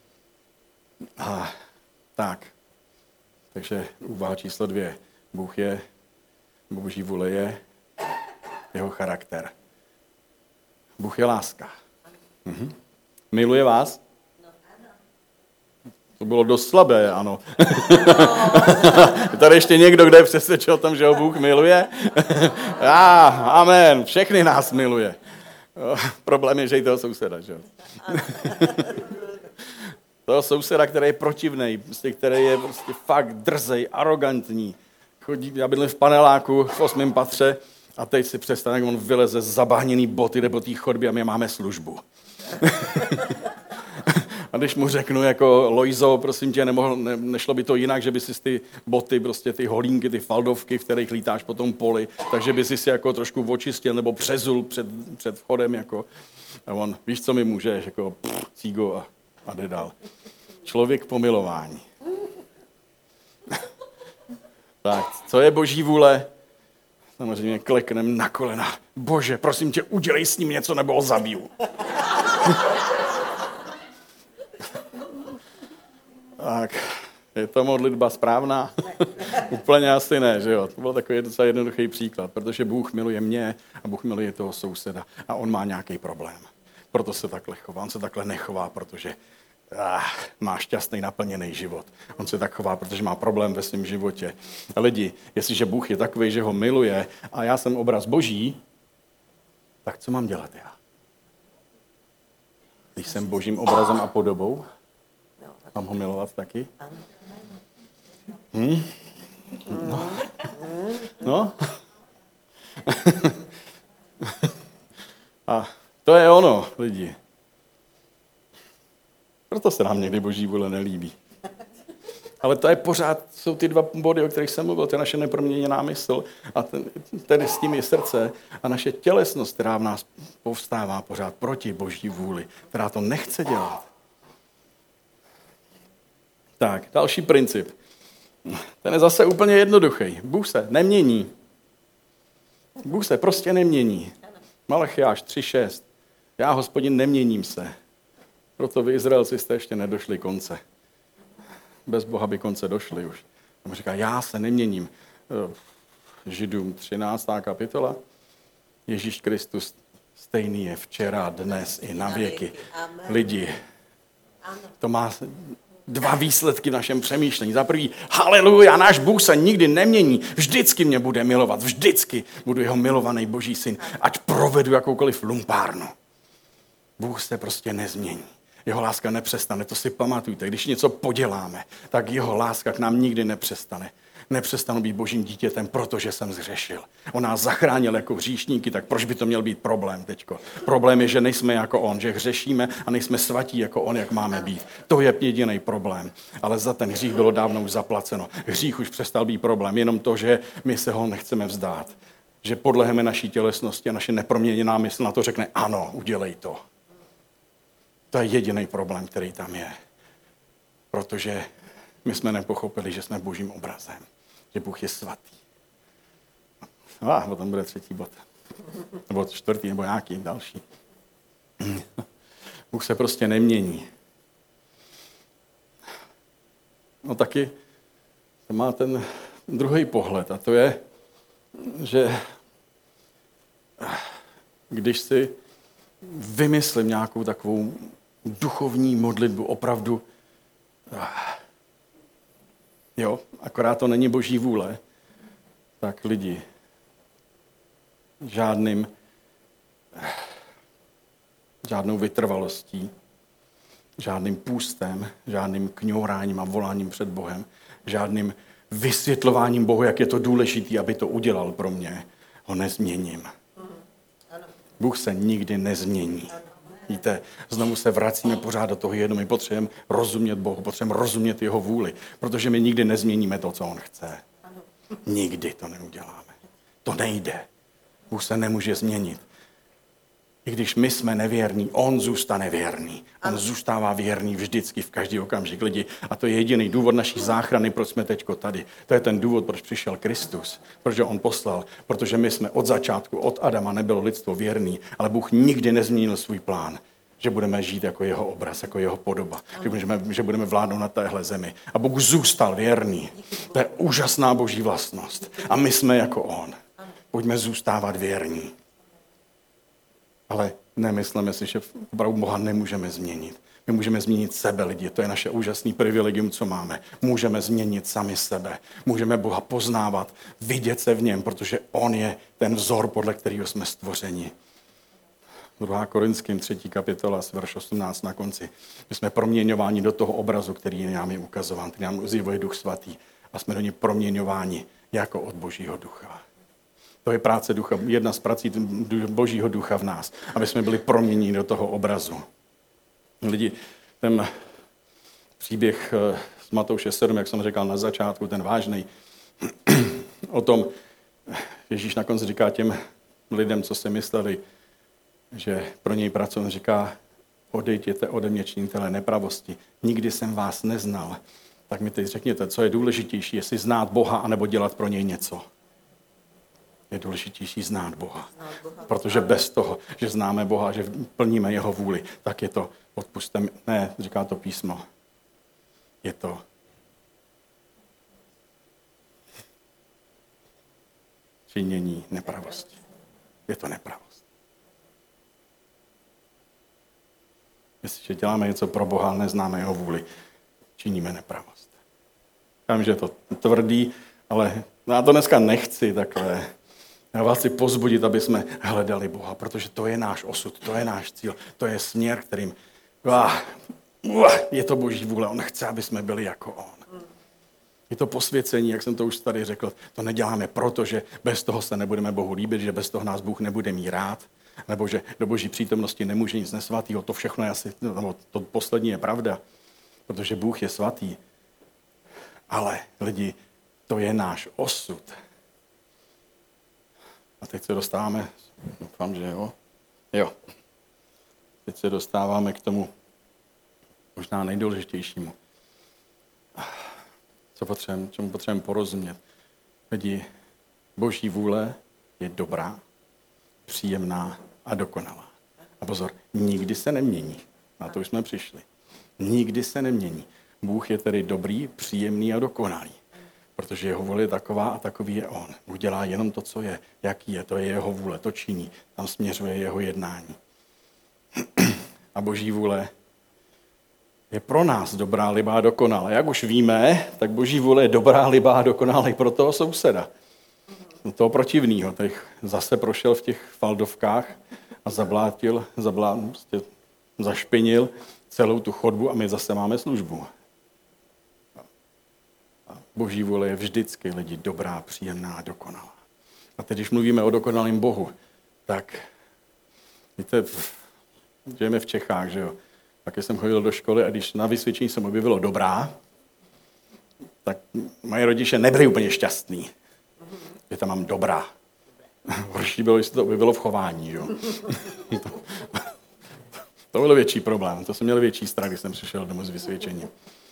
A tak. Takže úvaha číslo dvě. Bůh je, Boží vůle je, jeho charakter. Bůh je láska. Mhm. Miluje vás? To bylo dost slabé, ano. Je tady ještě někdo, kdo je přesvědčil o tom, že ho Bůh miluje? Já, amen, všechny nás miluje. Problém je, že i toho souseda, že jo? Toho souseda, který je protivnej, prostě, který je prostě fakt drzej, arrogantní. Chodí, já bydlím v paneláku v osmém patře a teď si představ, jak on vyleze z zabahněný boty nebo té chodby a my máme službu. A když mu řeknu jako Lojzo, prosím tě, nemohl, ne, nešlo by to jinak, že by si ty boty, prostě ty holínky, ty faldovky, v kterých lítáš po tom poli, takže by si si jako trošku očistil nebo přezul před, před vchodem. Jako. A on, víš, co mi můžeš, jako pff, cígo a, a jde dál. Člověk pomilování. Tak, co je Boží vůle? Samozřejmě kleknem na kolena. Bože, prosím tě, udělej s ním něco, nebo ho zabiju. Tak, je to modlitba správná? Úplně asi ne, že jo? To byl takový docela jednoduchý příklad, protože Bůh miluje mě a Bůh miluje toho souseda a on má nějaký problém. Proto se takhle chová. On se takhle nechová, protože ah, má šťastný, naplněný život. On se tak chová, protože má problém ve svém životě. A lidi, jestliže Bůh je takový, že ho miluje a já jsem obraz Boží, tak co mám dělat já? Když jsem Božím obrazem a podobou, mám ho milovat taky? Hm? No. no? A to je ono, lidi. Proto se nám někdy Boží vůle nelíbí. Ale to je pořád, jsou ty dva body, o kterých jsem mluvil, to je naše neproměněná mysl a ten, tedy s tím je srdce a naše tělesnost, která v nás povstává pořád proti Boží vůli, která to nechce dělat. Tak, další princip. Ten je zase úplně jednoduchý. Bůh se nemění. Bůh se prostě nemění. Malachiáš tři šest. Já, Hospodin, neměním se. Proto vy, Izraelci, jste ještě nedošli konce. Bez Boha by konce došli už. On říká, já se neměním. Židům třináctá kapitola. Ježíš Kristus stejný je včera, dnes i na věky. Lidi, to má dva výsledky v našem přemýšlení. Za prvý, haleluja, náš Bůh se nikdy nemění. Vždycky mě bude milovat. Vždycky budu jeho milovaný Boží syn. Ať provedu jakoukoliv lumpárnu. Bůh se prostě nezmění. Jeho láska nepřestane, to si pamatujte. Když něco poděláme, tak jeho láska k nám nikdy nepřestane. Nepřestanu být Božím dítětem, protože jsem zřešil. On nás zachránil jako hříšníky, tak proč by to měl být problém teďko? Problém je, že nejsme jako on, že hřešíme a nejsme svatí jako on, jak máme být. To je jediný problém. Ale za ten hřích bylo dávno už zaplaceno. Hřích už přestal být problém, jenom to, že my se ho nechceme vzdát. Že podleheme naší tělesnosti a naše neproměněná mysl na to řekne, ano, udělej to. To je jediný problém, který tam je. Protože my jsme nepochopili, že jsme božím obrazem. Že Bůh je svatý. A ah, potom bude třetí bod. Nebo čtvrtý, nebo nějaký další. Bůh se prostě nemění. No taky to má ten druhý pohled a to je, že když si vymyslím nějakou takovou duchovní modlitbu, opravdu, jo, akorát to není boží vůle, tak lidi žádným, žádnou vytrvalostí, žádným půstem, žádným kňouráním a voláním před Bohem, žádným vysvětlováním Bohu, jak je to důležité, aby to udělal pro mě, ho nezměním. Bůh se nikdy nezmění. Víte, znovu se vracíme pořád do toho jednoho. My potřebujeme rozumět Bohu, potřebujeme rozumět jeho vůli, protože my nikdy nezměníme to, co on chce. Nikdy to neuděláme. To nejde. Bůh se nemůže změnit. I když my jsme nevěrní, on zůstane věrný. On zůstává věrný vždycky, v každý okamžik lidi. A to je jediný důvod naší záchrany, proč jsme teďko tady. To je ten důvod, proč přišel Kristus. Proč on poslal. Protože my jsme od začátku, od Adama nebylo lidstvo věrný, ale Bůh nikdy nezměnil svůj plán. Že budeme žít jako jeho obraz, jako jeho podoba. Že budeme, že budeme vládnout na téhle zemi. A Bůh zůstal věrný. To je úžasná boží vlastnost. A my jsme jako on. Pojďme zůstávat věrní. Ale nemyslíme si, že opravdu Boha nemůžeme změnit. My můžeme změnit sebe, lidi. To je naše úžasný privilegium, co máme. Můžeme změnit sami sebe. Můžeme Boha poznávat, vidět se v něm, protože on je ten vzor, podle kterého jsme stvořeni. druhá Korinským třetí kapitola, verš osmnáct na konci. My jsme proměňováni do toho obrazu, který nám je ukazován, který nám zjevuje Duch Svatý. A jsme do něj proměňováni jako od Božího ducha. To je práce ducha, jedna z prací Božího ducha v nás, aby jsme byli proměněni do toho obrazu. Lidi, ten příběh z Matouše sedm, jak jsem říkal na začátku, ten vážný, o tom Ježíš na konci říká těm lidem, co si mysleli, že pro něj pracuje, on říká, odejděte ode mě, činitele nepravosti. Nikdy jsem vás neznal. Tak mi teď řekněte, co je důležitější, jestli znát Boha, anebo dělat pro něj něco. Je důležitější znát Boha. Protože bez toho, že známe Boha, že plníme jeho vůli, tak je to, odpusťte mi, ne, říká to písmo, je to činění nepravosti. Je to nepravost. Jestliže děláme něco pro Boha, ale neznáme jeho vůli, činíme nepravost. Já vím, že je to tvrdý, ale já to dneska nechci takhle. Já vás chci pozbudit, aby jsme hledali Boha, protože to je náš osud, to je náš cíl, to je směr, kterým je to Boží vůle. On chce, aby jsme byli jako on. Je to posvěcení, jak jsem to už tady řekl, to neděláme proto, že bez toho se nebudeme Bohu líbit, že bez toho nás Bůh nebude mít rád, nebo že do Boží přítomnosti nemůže nic nesvatýho. To všechno je asi, nebo to poslední je pravda, protože Bůh je svatý. Ale lidi, to je náš osud. A teď se dostáváme, doufám, že jo, jo. Teď se dostáváme k tomu možná nejdůležitějšímu. Co potřebujeme, čemu potřebujeme porozumět. Lidi, Boží vůle je dobrá, příjemná a dokonalá. A pozor, nikdy se nemění. Na to už jsme přišli. Nikdy se nemění. Bůh je tedy dobrý, příjemný a dokonalý. Protože jeho vůle je taková a takový je on. Bůh dělá jenom to, co je. Jaký je, to je jeho vůle, to činí. Tam směřuje jeho jednání. A Boží vůle je pro nás dobrá, libá, dokonalá. Jak už víme, tak Boží vůle je dobrá, libá, dokonalá i pro toho souseda. Toho protivného. Teď zase prošel v těch faldovkách a zablátil, zablátil, prostě zašpinil celou tu chodbu a my zase máme službu. Boží vůle je vždycky, lidi, dobrá, příjemná a dokonalá. A teď, když mluvíme o dokonalém Bohu, tak víte, žijeme v Čechách, že jo. Taky jsem chodil do školy a když na vysvědčení jsem objevilo dobrá, tak moje rodiče nebyli úplně šťastní. Že tam mám dobrá. Horší bylo, jestli to objevilo v chování, jo. To byl větší problém, to jsem měl větší strach, když jsem přišel domů s vysvědčením.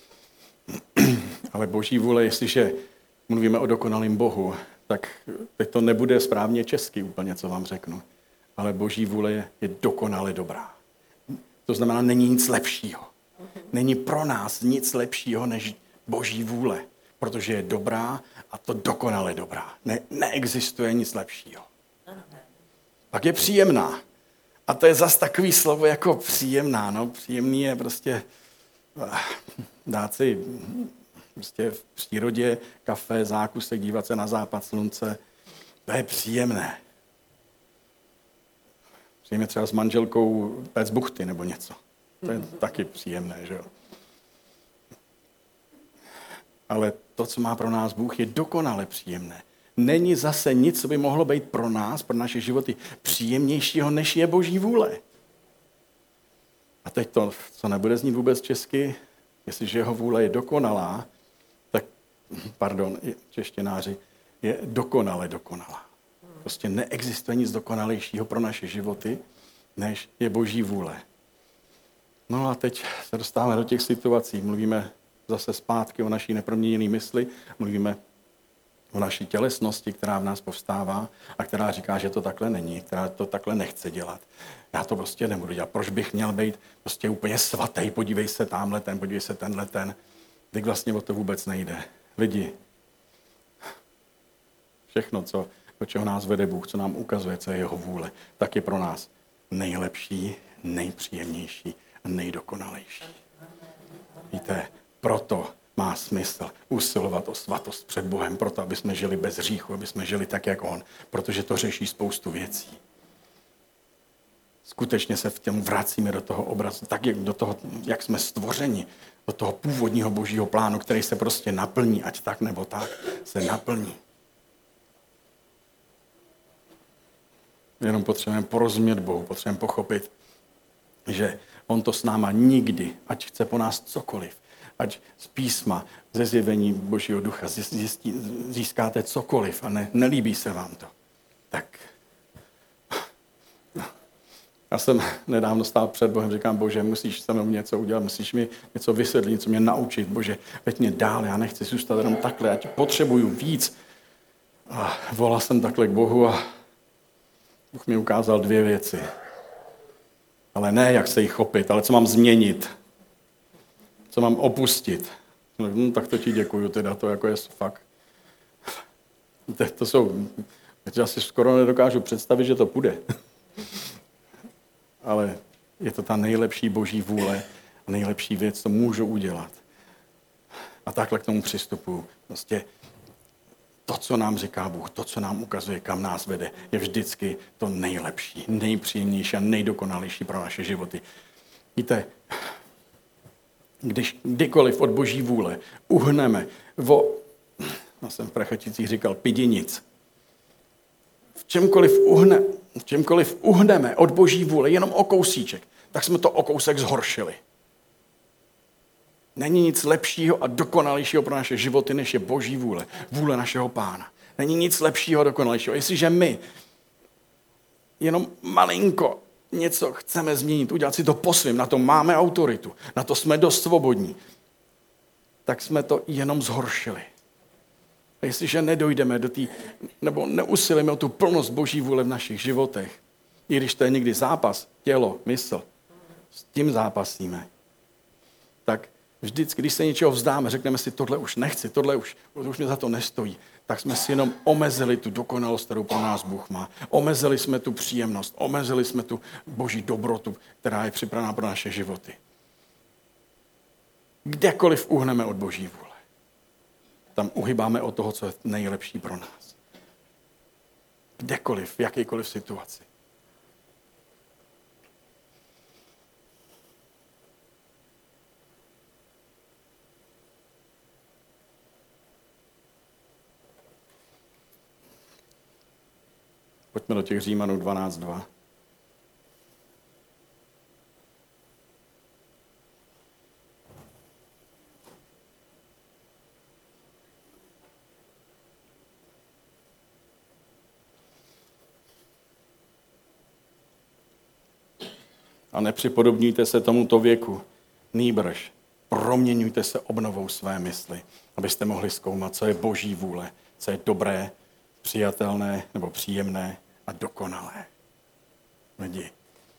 Ale boží vůle, jestliže mluvíme o dokonalém Bohu, tak teď to nebude správně česky úplně, co vám řeknu. Ale boží vůle je, je dokonale dobrá. To znamená, není nic lepšího. Není pro nás nic lepšího než boží vůle, protože je dobrá a to dokonale dobrá. Ne, neexistuje nic lepšího. Pak je příjemná. A to je zas takový slovo jako příjemná. No, příjemný je prostě dát si prostě v přírodě kafe, zákusek, dívat se na západ slunce. To je příjemné. Přijeme třeba s manželkou péct buchty nebo něco. To je taky příjemné, že jo. Ale to, co má pro nás Bůh, je dokonale příjemné. Není zase nic, co by mohlo být pro nás, pro naše životy příjemnějšího, než je boží vůle. A teď to, co nebude znít vůbec česky, jestliže jeho vůle je dokonalá, tak, pardon, češtěnáři, je dokonale dokonalá. Prostě neexistuje nic dokonalejšího pro naše životy, než je boží vůle. No a teď se dostáváme do těch situací. Mluvíme zase zpátky o naší neproměněné mysli, mluvíme o naší tělesnosti, která v nás povstává a která říká, že to takhle není, která to takhle nechce dělat. Já to prostě nebudu dělat. Proč bych měl být prostě úplně svatý? Podívej se tamhle ten, podívej se tenhle ten. Teď vlastně o to vůbec nejde. Lidi, všechno, co, do čeho nás vede Bůh, co nám ukazuje, co je jeho vůle, tak je pro nás nejlepší, nejpříjemnější a nejdokonalejší. Víte, proto má smysl usilovat o svatost před Bohem, proto, aby jsme žili bez hříchu, aby jsme žili tak, jak on, protože to řeší spoustu věcí. Skutečně se v těm vracíme do toho obrazu, tak jak, do toho, jak jsme stvořeni, do toho původního božího plánu, který se prostě naplní, ať tak nebo tak, se naplní. Jenom potřebujeme porozumět Bohu, potřebujeme pochopit, že on to s náma nikdy, ať chce po nás cokoliv, ať z písma, ze zjevení Božího ducha zjistí, získáte cokoliv a ne, nelíbí se vám to. Tak já jsem nedávno stál před Bohem, říkám, Bože, musíš se mnou něco udělat, musíš mi něco vysvětlit, něco mě naučit, Bože, veď mě dál, já nechci zůstat jenom takhle, já tě potřebuju víc. A volal jsem takhle k Bohu a Bůh mi ukázal dvě věci. Ale ne, jak se jich chopit, ale co mám změnit. Co mám opustit. No, tak to ti děkuju, teda to jako je fakt. To jsou, já si skoro nedokážu představit, že to půjde. Ale je to ta nejlepší boží vůle a nejlepší věc, co můžu udělat. A takhle k tomu přistupuji. Prostě to, co nám říká Bůh, to, co nám ukazuje, kam nás vede, je vždycky to nejlepší, nejpříjemnější a nejdokonalejší pro naše životy. Víte, když kdykoliv od boží vůle uhneme o, já jsem v Prachaticích říkal, pidinic, v čemkoliv, uhne, v čemkoliv uhneme od boží vůle jenom o kousíček, tak jsme to o kousek zhoršili. Není nic lepšího a dokonalejšího pro naše životy, než je boží vůle, vůle našeho Pána. Není nic lepšího a dokonalejšího. Jestliže my jenom malinko něco chceme změnit, udělat si to po svým, na to máme autoritu, na to jsme dost svobodní, tak jsme to jenom zhoršili. A jestliže nedojdeme do té, nebo neusilíme o tu plnost boží vůle v našich životech, i když to je někdy zápas, tělo, mysl, s tím zápasíme, tak vždycky, když se něčeho vzdáme, řekneme si, tohle už nechci, tohle už, už mě za to nestojí, tak jsme si jenom omezili tu dokonalost, kterou pro nás Bůh má. Omezili jsme tu příjemnost, omezili jsme tu boží dobrotu, která je připravená pro naše životy. Kdekoliv uhneme od boží vůle, tam uhybáme od toho, co je nejlepší pro nás. Kdekoliv, v jakékoliv situaci. Pojďme do těch Římanů dvanáct dva. a nepřipodobňujte se tomuto věku. Nýbrž proměňujte se obnovou své mysli, abyste mohli zkoumat, co je Boží vůle, co je dobré, přijatelné nebo příjemné a dokonalé. Lidi,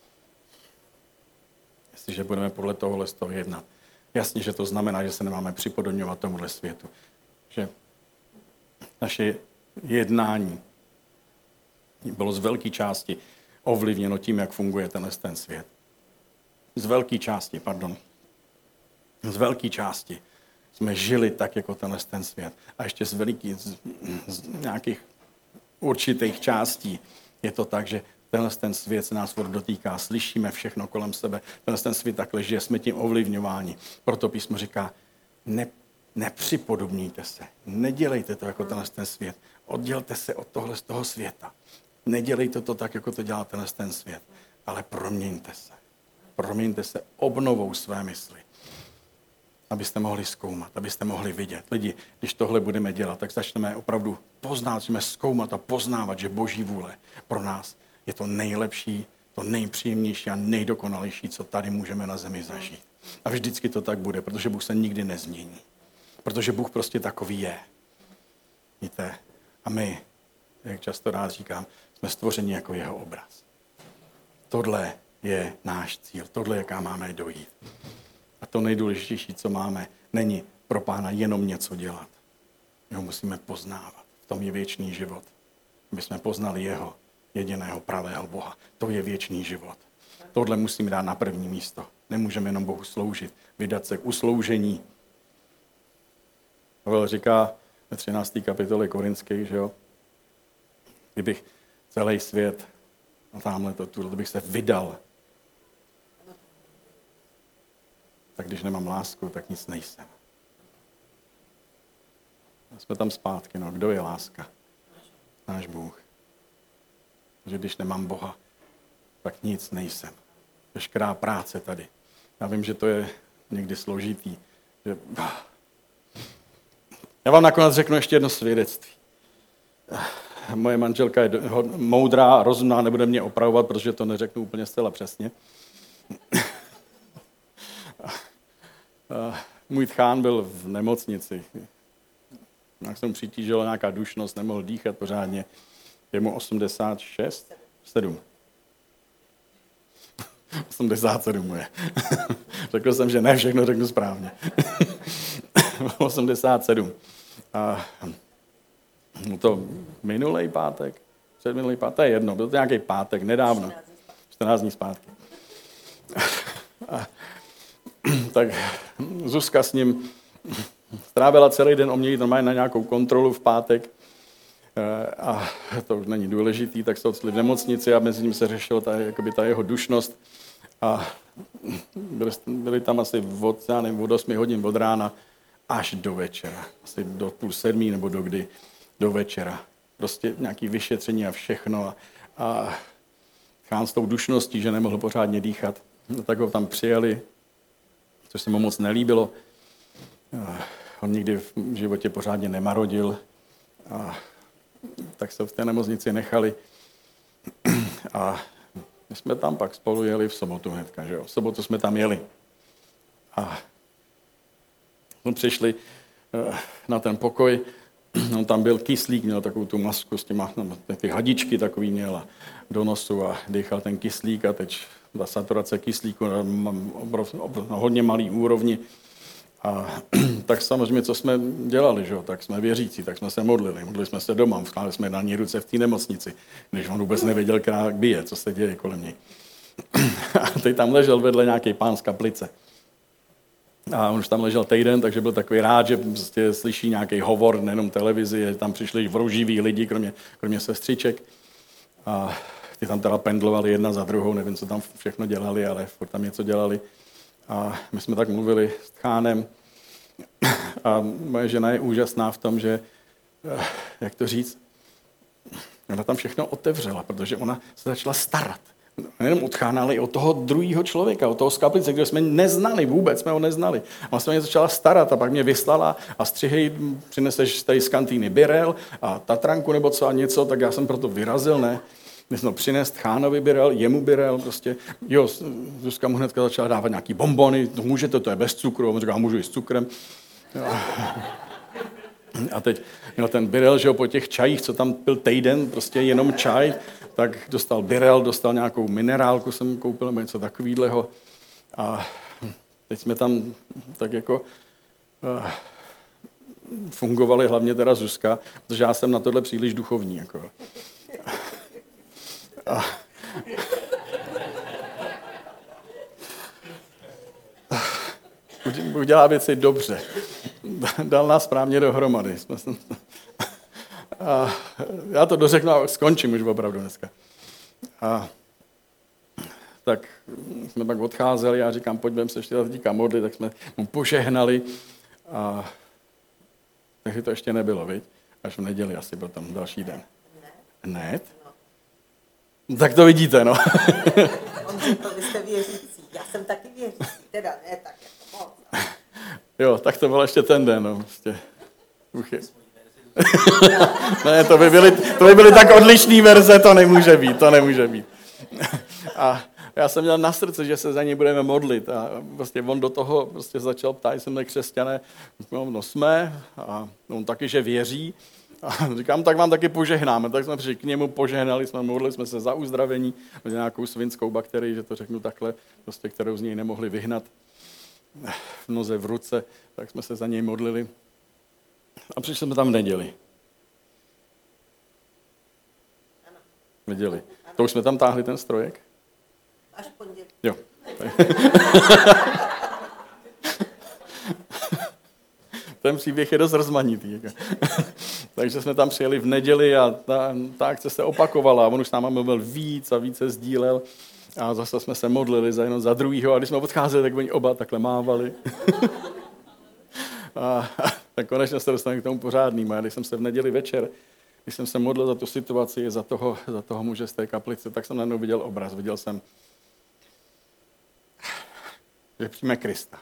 jestliže budeme podle tohohle z toho jednat, jasně, že to znamená, že se nemáme připodobňovat tomuhle světu. Že naše jednání bylo z velké části ovlivněno tím, jak funguje tenhle ten svět. Z velké části, pardon. Z velké části jsme žili tak, jako tenhle ten svět. A ještě z velikých, z, z nějakých určitých částí je to tak, že tenhle ten svět se nás dotýká, slyšíme všechno kolem sebe. Tenhle ten svět takhle žije, jsme tím ovlivňováni. Proto písmo říká, ne, nepřipodobníte se, nedělejte to jako tenhle ten svět. Oddělte se od tohle z toho světa. Nedělejte to tak, jako to dělá tenhle ten svět, ale proměňte se. Proměňte se obnovou své mysli, abyste mohli zkoumat, abyste mohli vidět. Lidi, když tohle budeme dělat, tak začneme opravdu poznat, začneme zkoumat a poznávat, že Boží vůle pro nás je to nejlepší, to nejpříjemnější a nejdokonalejší, co tady můžeme na zemi zažít. A vždycky to tak bude, protože Bůh se nikdy nezmění. Protože Bůh prostě takový je. Víte? A my, jak často rád říkám, jsme stvořeni jako jeho obraz. Tohle je náš cíl, tohle je, kam máme dojít. A to nejdůležitější, co máme, není pro Pána jenom něco dělat. My ho musíme poznávat. V tom je věčný život. My jsme poznali jeho jediného pravého Boha. To je věčný život. Tohle musíme dát na první místo. Nemůžeme jenom Bohu sloužit, vydat se k usloužení. Pavel říká ve třinácté kapitole Korinských, že jo, kdybych celý svět, a tamhle to, tuhle, bych se vydal, tak když nemám lásku, tak nic nejsem. A jsme tam zpátky, no, kdo je láska? Náš Bůh. Že když nemám Boha, tak nic nejsem. Veškerá práce tady. Já vím, že to je někdy složitý. Že... Já vám nakonec řeknu ještě jedno svědectví. Moje manželka je moudrá a rozumná, nebude mě opravovat, protože to neřeknu úplně zcela přesně. Můj tchán byl v nemocnici. Jak jsem přitížil, nějaká dušnost, nemohl dýchat pořádně. Je mu osmdesát šest? sedm. osmdesát sedm mu je. Řekl jsem, že ne, všechno řeknu správně. osmdesát sedm. A to minulej pátek, předminulej pátek, to je jedno, byl to nějaký pátek, nedávno. čtrnáct dní zpátky. A, tak Zuzka s ním strávila celý den o mě jít normálně na nějakou kontrolu v pátek. A to už není důležitý, tak se odstali v nemocnici a mezi ním se řešila ta, jakoby ta jeho dušnost. A byli, byli tam asi od, já nevím, od osmi hodin od rána až do večera. Asi do půl sedmí nebo do kdy, do večera. Prostě nějaké vyšetření a všechno. A, a chán s tou dušností, že nemohl pořádně dýchat, no, tak ho tam přijeli, což se mu moc nelíbilo. A on nikdy v životě pořádně nemarodil. A tak se v té nemocnici nechali. A my jsme tam pak spolu jeli v sobotu hnedka, že jo. V sobotu jsme tam jeli. A jsme přišli na ten pokoj, on tam byl kyslík, měl takovou tu masku s těma, no, ty hadičky takový měl a do nosu a dýchal ten kyslík a teď ta saturace kyslíku na obrov, obrov, na hodně malý úrovni. A tak samozřejmě, co jsme dělali, že? Tak jsme věřící, tak jsme se modlili. Modlili jsme se doma, vkládali jsme na ní ruce v té nemocnici, když on vůbec nevěděl, jak bije, co se děje kolem něj. A teď tam ležel vedle nějaký pán z kaplice. A on už tam ležel týden, takže byl takový rád, že prostě slyší nějaký hovor, nejenom televizi, že tam přišli vroživí lidi, kromě, kromě sestřiček. A ty tam teda pendlovali jedna za druhou, nevím, co tam všechno dělali, ale furt tam něco dělali. A my jsme tak mluvili s tchánem. A moje žena je úžasná v tom, že, jak to říct, ona tam všechno otevřela, protože ona se začala starat. Nejenom od tchána, ale i od toho druhého člověka, od toho z kaplice, kterého jsme neznali, vůbec jsme ho neznali. Ona se mě začala starat a pak mě vyslala a střihej, přineseš tady z kantýny birel a tatranku nebo co a něco, tak já jsem proto vyrazil, ne? Myslím, přinést Chánovi birel, jemu birel, prostě, jo, Zuzka mu hnedka začala dávat nějaký bonbony, to můžete, to je bez cukru, on říká, můžu i s cukrem. A teď měl ten birel, že jo, po těch čajích, co tam byl týden, prostě jenom čaj, tak dostal birel, dostal nějakou minerálku, jsem koupil, nebo něco takovýhleho. A teď jsme tam tak jako uh, fungovali, hlavně teda Zuzka, protože já jsem na tohle příliš duchovní. Jako. A, udělá věci dobře. Dal nás správně dohromady. A já to dořeknu a skončím už opravdu dneska. A tak jsme pak odcházeli, já říkám, pojďme se ještě díka modlit, tak jsme mu požehnali. A takže to ještě nebylo, viď? Až v neděli asi byl tam další den. Ne? No. Tak to vidíte, no. On řekl, vy jste věřící. Já jsem taky věřící. Teda ne tak jako moc. Jo, tak to byl ještě ten den, no. Prostě. Ne, to by, byly, to by byly tak odlišný verze, to nemůže být, to nemůže být. A já jsem měl na srdci, že se za něj budeme modlit a prostě on do toho prostě začal ptát, jsem nekřesťané, no, no jsme a on taky, že věří. A říkám, tak vám taky požehnáme. Tak jsme přišli k němu, požehnali jsme, modlili jsme se za uzdravení, nějakou svinskou bakterii, že to řeknu takhle, prostě, kterou z něj nemohli vyhnat v noze, v ruce, tak jsme se za něj modlili. A přišli jsme tam v neděli. V neděli. To už jsme tam táhli ten strojek? Až pondělí. Jo. Ten příběh je dost rozmanitý. Takže jsme tam přijeli v neděli a ta, ta akce se opakovala. On už s náma mluvil víc a více sdílel. A zase jsme se modlili za jenom za druhýho. A když jsme odcházeli, tak oni oba takhle mávali. A tak konečně se dostaneme k tomu pořádnému. A když jsem se v neděli večer, když jsem se modlil za tu situaci, za toho, za toho muže z té kaplice, tak jsem najednou viděl obraz. Viděl jsem, že přijme Krista.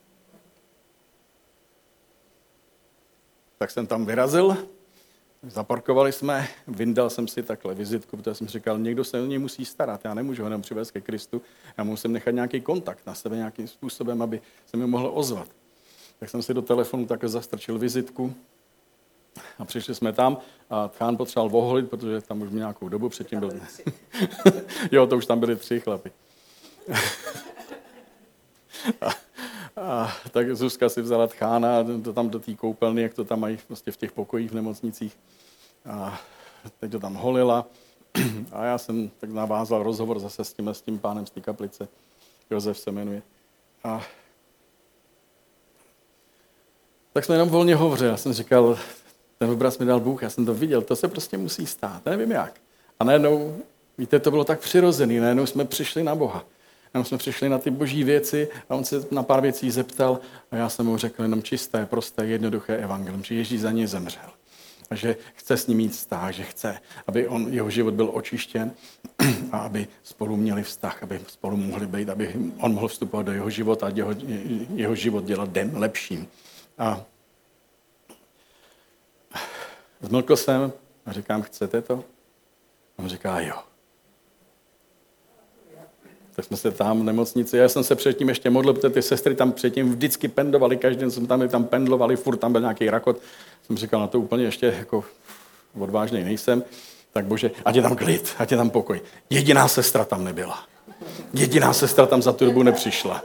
Tak jsem tam vyrazil, zaparkovali jsme, vyndal jsem si takhle vizitku, protože jsem říkal, někdo se o něj musí starat, já nemůžu ho jenom přivést ke Kristu, já musím nechat nějaký kontakt na sebe nějakým způsobem, aby se mi mohl ozvat. Tak jsem si do telefonu takhle zastrčil vizitku a přišli jsme tam a Chán potřeboval voholit, protože tam už nějakou dobu předtím byl. Jo, to už tam byli tři chlapi. a, a, tak Zuzka si vzala Chána do, tam do té koupelny, jak to tam mají vlastně v těch pokojích v nemocnicích. A teď to tam holila. A já jsem tak navázal rozhovor zase s tím, s tím pánem z té kaplice. Josef se jmenuje. A tak jsme jenom volně hovořili. Já jsem říkal, ten obraz mi dal Bůh, já jsem to viděl, to se prostě musí stát, nevím jak. A najednou, víte, to bylo tak přirozený, najednou jsme přišli na Boha. Jenom jsme přišli na ty boží věci a on se na pár věcí zeptal a já jsem mu řekl jenom čisté, prosté, jednoduché evangelium, že Ježíš za něj zemřel. A že chce s ním mít vztah, že chce, aby on, jeho život byl očištěn a aby spolu měli vztah, aby spolu mohli být, aby on mohl vstupovat do jeho života a jeho, jeho život dělat den lepším. A zmlkl jsem a říkám, chcete to? On říká, jo. Tak jsme se tam v nemocnici, já jsem se předtím ještě modlil, protože ty sestry tam předtím vždycky pendlovali, každý den jsme tam, tam pendlovali, furt tam byl nějaký rakot. Jsem říkal, na to úplně ještě jako odvážnej nejsem. Tak bože, ať je tam klid, ať je tam pokoj. Jediná sestra tam nebyla. Jediná sestra tam za tu dobu nepřišla.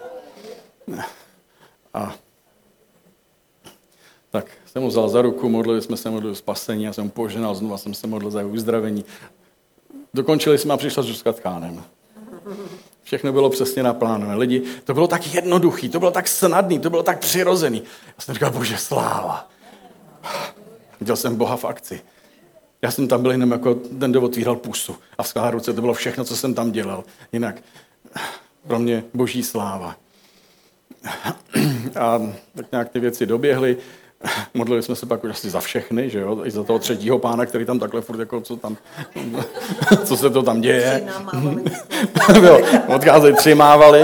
A tak jsem ho vzal za ruku, modlili jsme se, modlili spasení, já jsem mu poženal, znova jsem se modlil za jeho uzdravení. Dokončili jsme a přišla Zuzka s Chánem. Všechno bylo přesně naplánované. Lidi, to bylo tak jednoduchý, to bylo tak snadný, to bylo tak přirozený. Já jsem říkal, bože, sláva. Viděl jsem Boha v akci. Já jsem tam byl jenom jako ten, kdo otvíral pusu. A v skládá ruce to bylo všechno, co jsem tam dělal. Jinak pro mě boží sláva. A tak nějak ty věci doběhly. Modlili jsme se pak už asi za všechny, že jo, i za toho třetího pána, který tam takhle furt jako, co tam, co se to tam děje. Jo, odcházejí, tři mávali.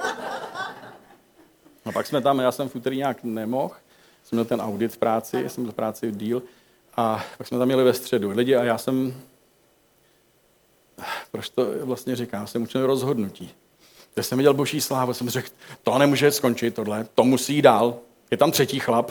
A pak jsme tam, já jsem v úterý nějak nemohl, jsem měl ten audit v práci, jsem byl v práci díl, a pak jsme tam měli ve středu lidi a já jsem, proč to vlastně říkám, jsem učil rozhodnutí. Když jsem viděl boží slávu, jsem řekl, to nemůže skončit tohle, to musí jít dál. Je tam třetí chlap.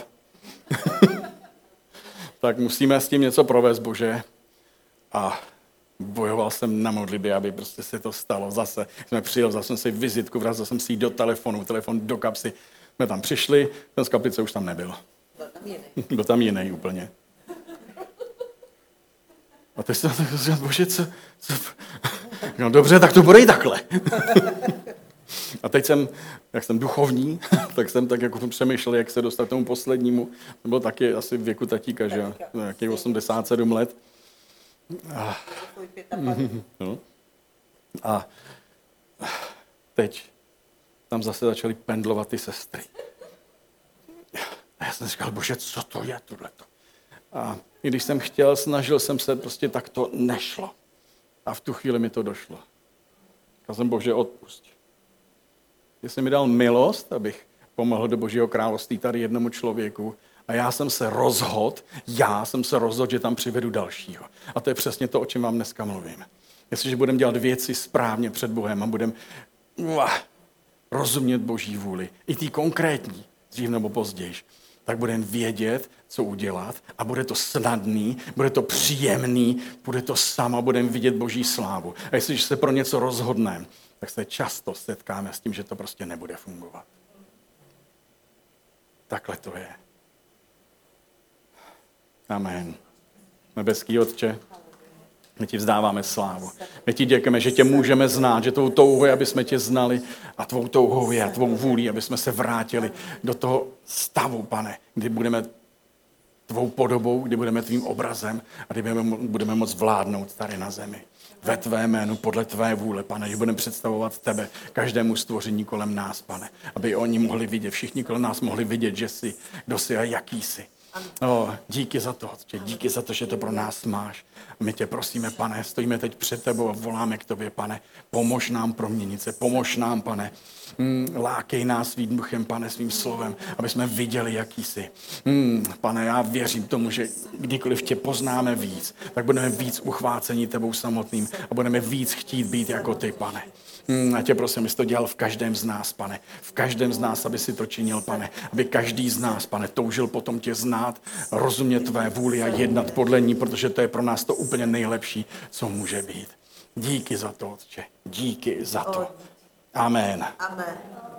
Tak musíme s tím něco provést, Bože. A bojoval jsem na modlitbě, aby prostě se to stalo. Zase jsme přijel, zase jsem si vizitku, vrazil jsem si ji do telefonu, telefon do kapsy. Jsme tam přišli, ten z kaplice už tam nebyl. Byl tam jiný. Byl tam jiný úplně. A teď jsem tak říkal, Bože, co, co? No dobře, tak to bude i takhle. A teď jsem, jak jsem duchovní, tak jsem tak jako přemýšlel, jak se dostat k tomu poslednímu. To byl taky asi v věku tatíka, že jo, nějakých osmdesát sedm let. A, no. A teď tam zase začaly pendlovat ty sestry. A já jsem říkal, Bože, co to je tohleto? A i když jsem chtěl, snažil jsem se, prostě tak to nešlo. A v tu chvíli mi to došlo. Říkal jsem, Bože, odpusť. Ty jsi mi dal milost, abych pomohl do Božího království tady jednomu člověku. A já jsem se rozhodl, já jsem se rozhodl, že tam přivedu dalšího. A to je přesně to, o čem vám dneska mluvím. Jestliže budeme dělat věci správně před Bohem a budeme rozumět Boží vůli, i ty konkrétní, dřív nebo později, tak budeme vědět, co udělat a bude to snadný, bude to příjemný, bude to samo, budeme vidět Boží slávu. A jestliže se pro něco rozhodneme, tak se často setkáme s tím, že to prostě nebude fungovat. Takhle to je. Amen. Nebeský Otče, my ti vzdáváme slávu. My ti děkujeme, že tě můžeme znát, že tvou touhou je, aby jsme tě znali a tvou touhou je a tvou vůlí, aby jsme se vrátili do toho stavu, Pane, kdy budeme tvou podobou, kdy budeme tvým obrazem a kdy budeme, budeme moct vládnout tady na zemi. Ve tvé jménu, podle tvé vůle, Pane, že budeme představovat tebe každému stvoření kolem nás, Pane, aby oni mohli vidět, všichni kolem nás mohli vidět, že jsi, kdo jsi a jaký jsi. O, díky za to, Otče, díky za to, že to pro nás máš. A my tě prosíme, Pane, stojíme teď před tebou a voláme k tobě, Pane, pomož nám proměnit se, pomož nám, Pane, mm, lákej nás svým duchem, Pane, svým slovem, aby jsme viděli, jaký jsi. Mm, pane, já věřím tomu, že kdykoliv tě poznáme víc, tak budeme víc uchváceni tebou samotným a budeme víc chtít být jako ty, Pane. A tě prosím, abys to dělal v každém z nás, Pane. V každém z nás, aby si to činil, Pane. Aby každý z nás, Pane, toužil potom tě znát, rozumět tvé vůli a jednat podle ní, protože to je pro nás to úplně nejlepší, co může být. Díky za to, Otče. Díky za to. Amen. Amen.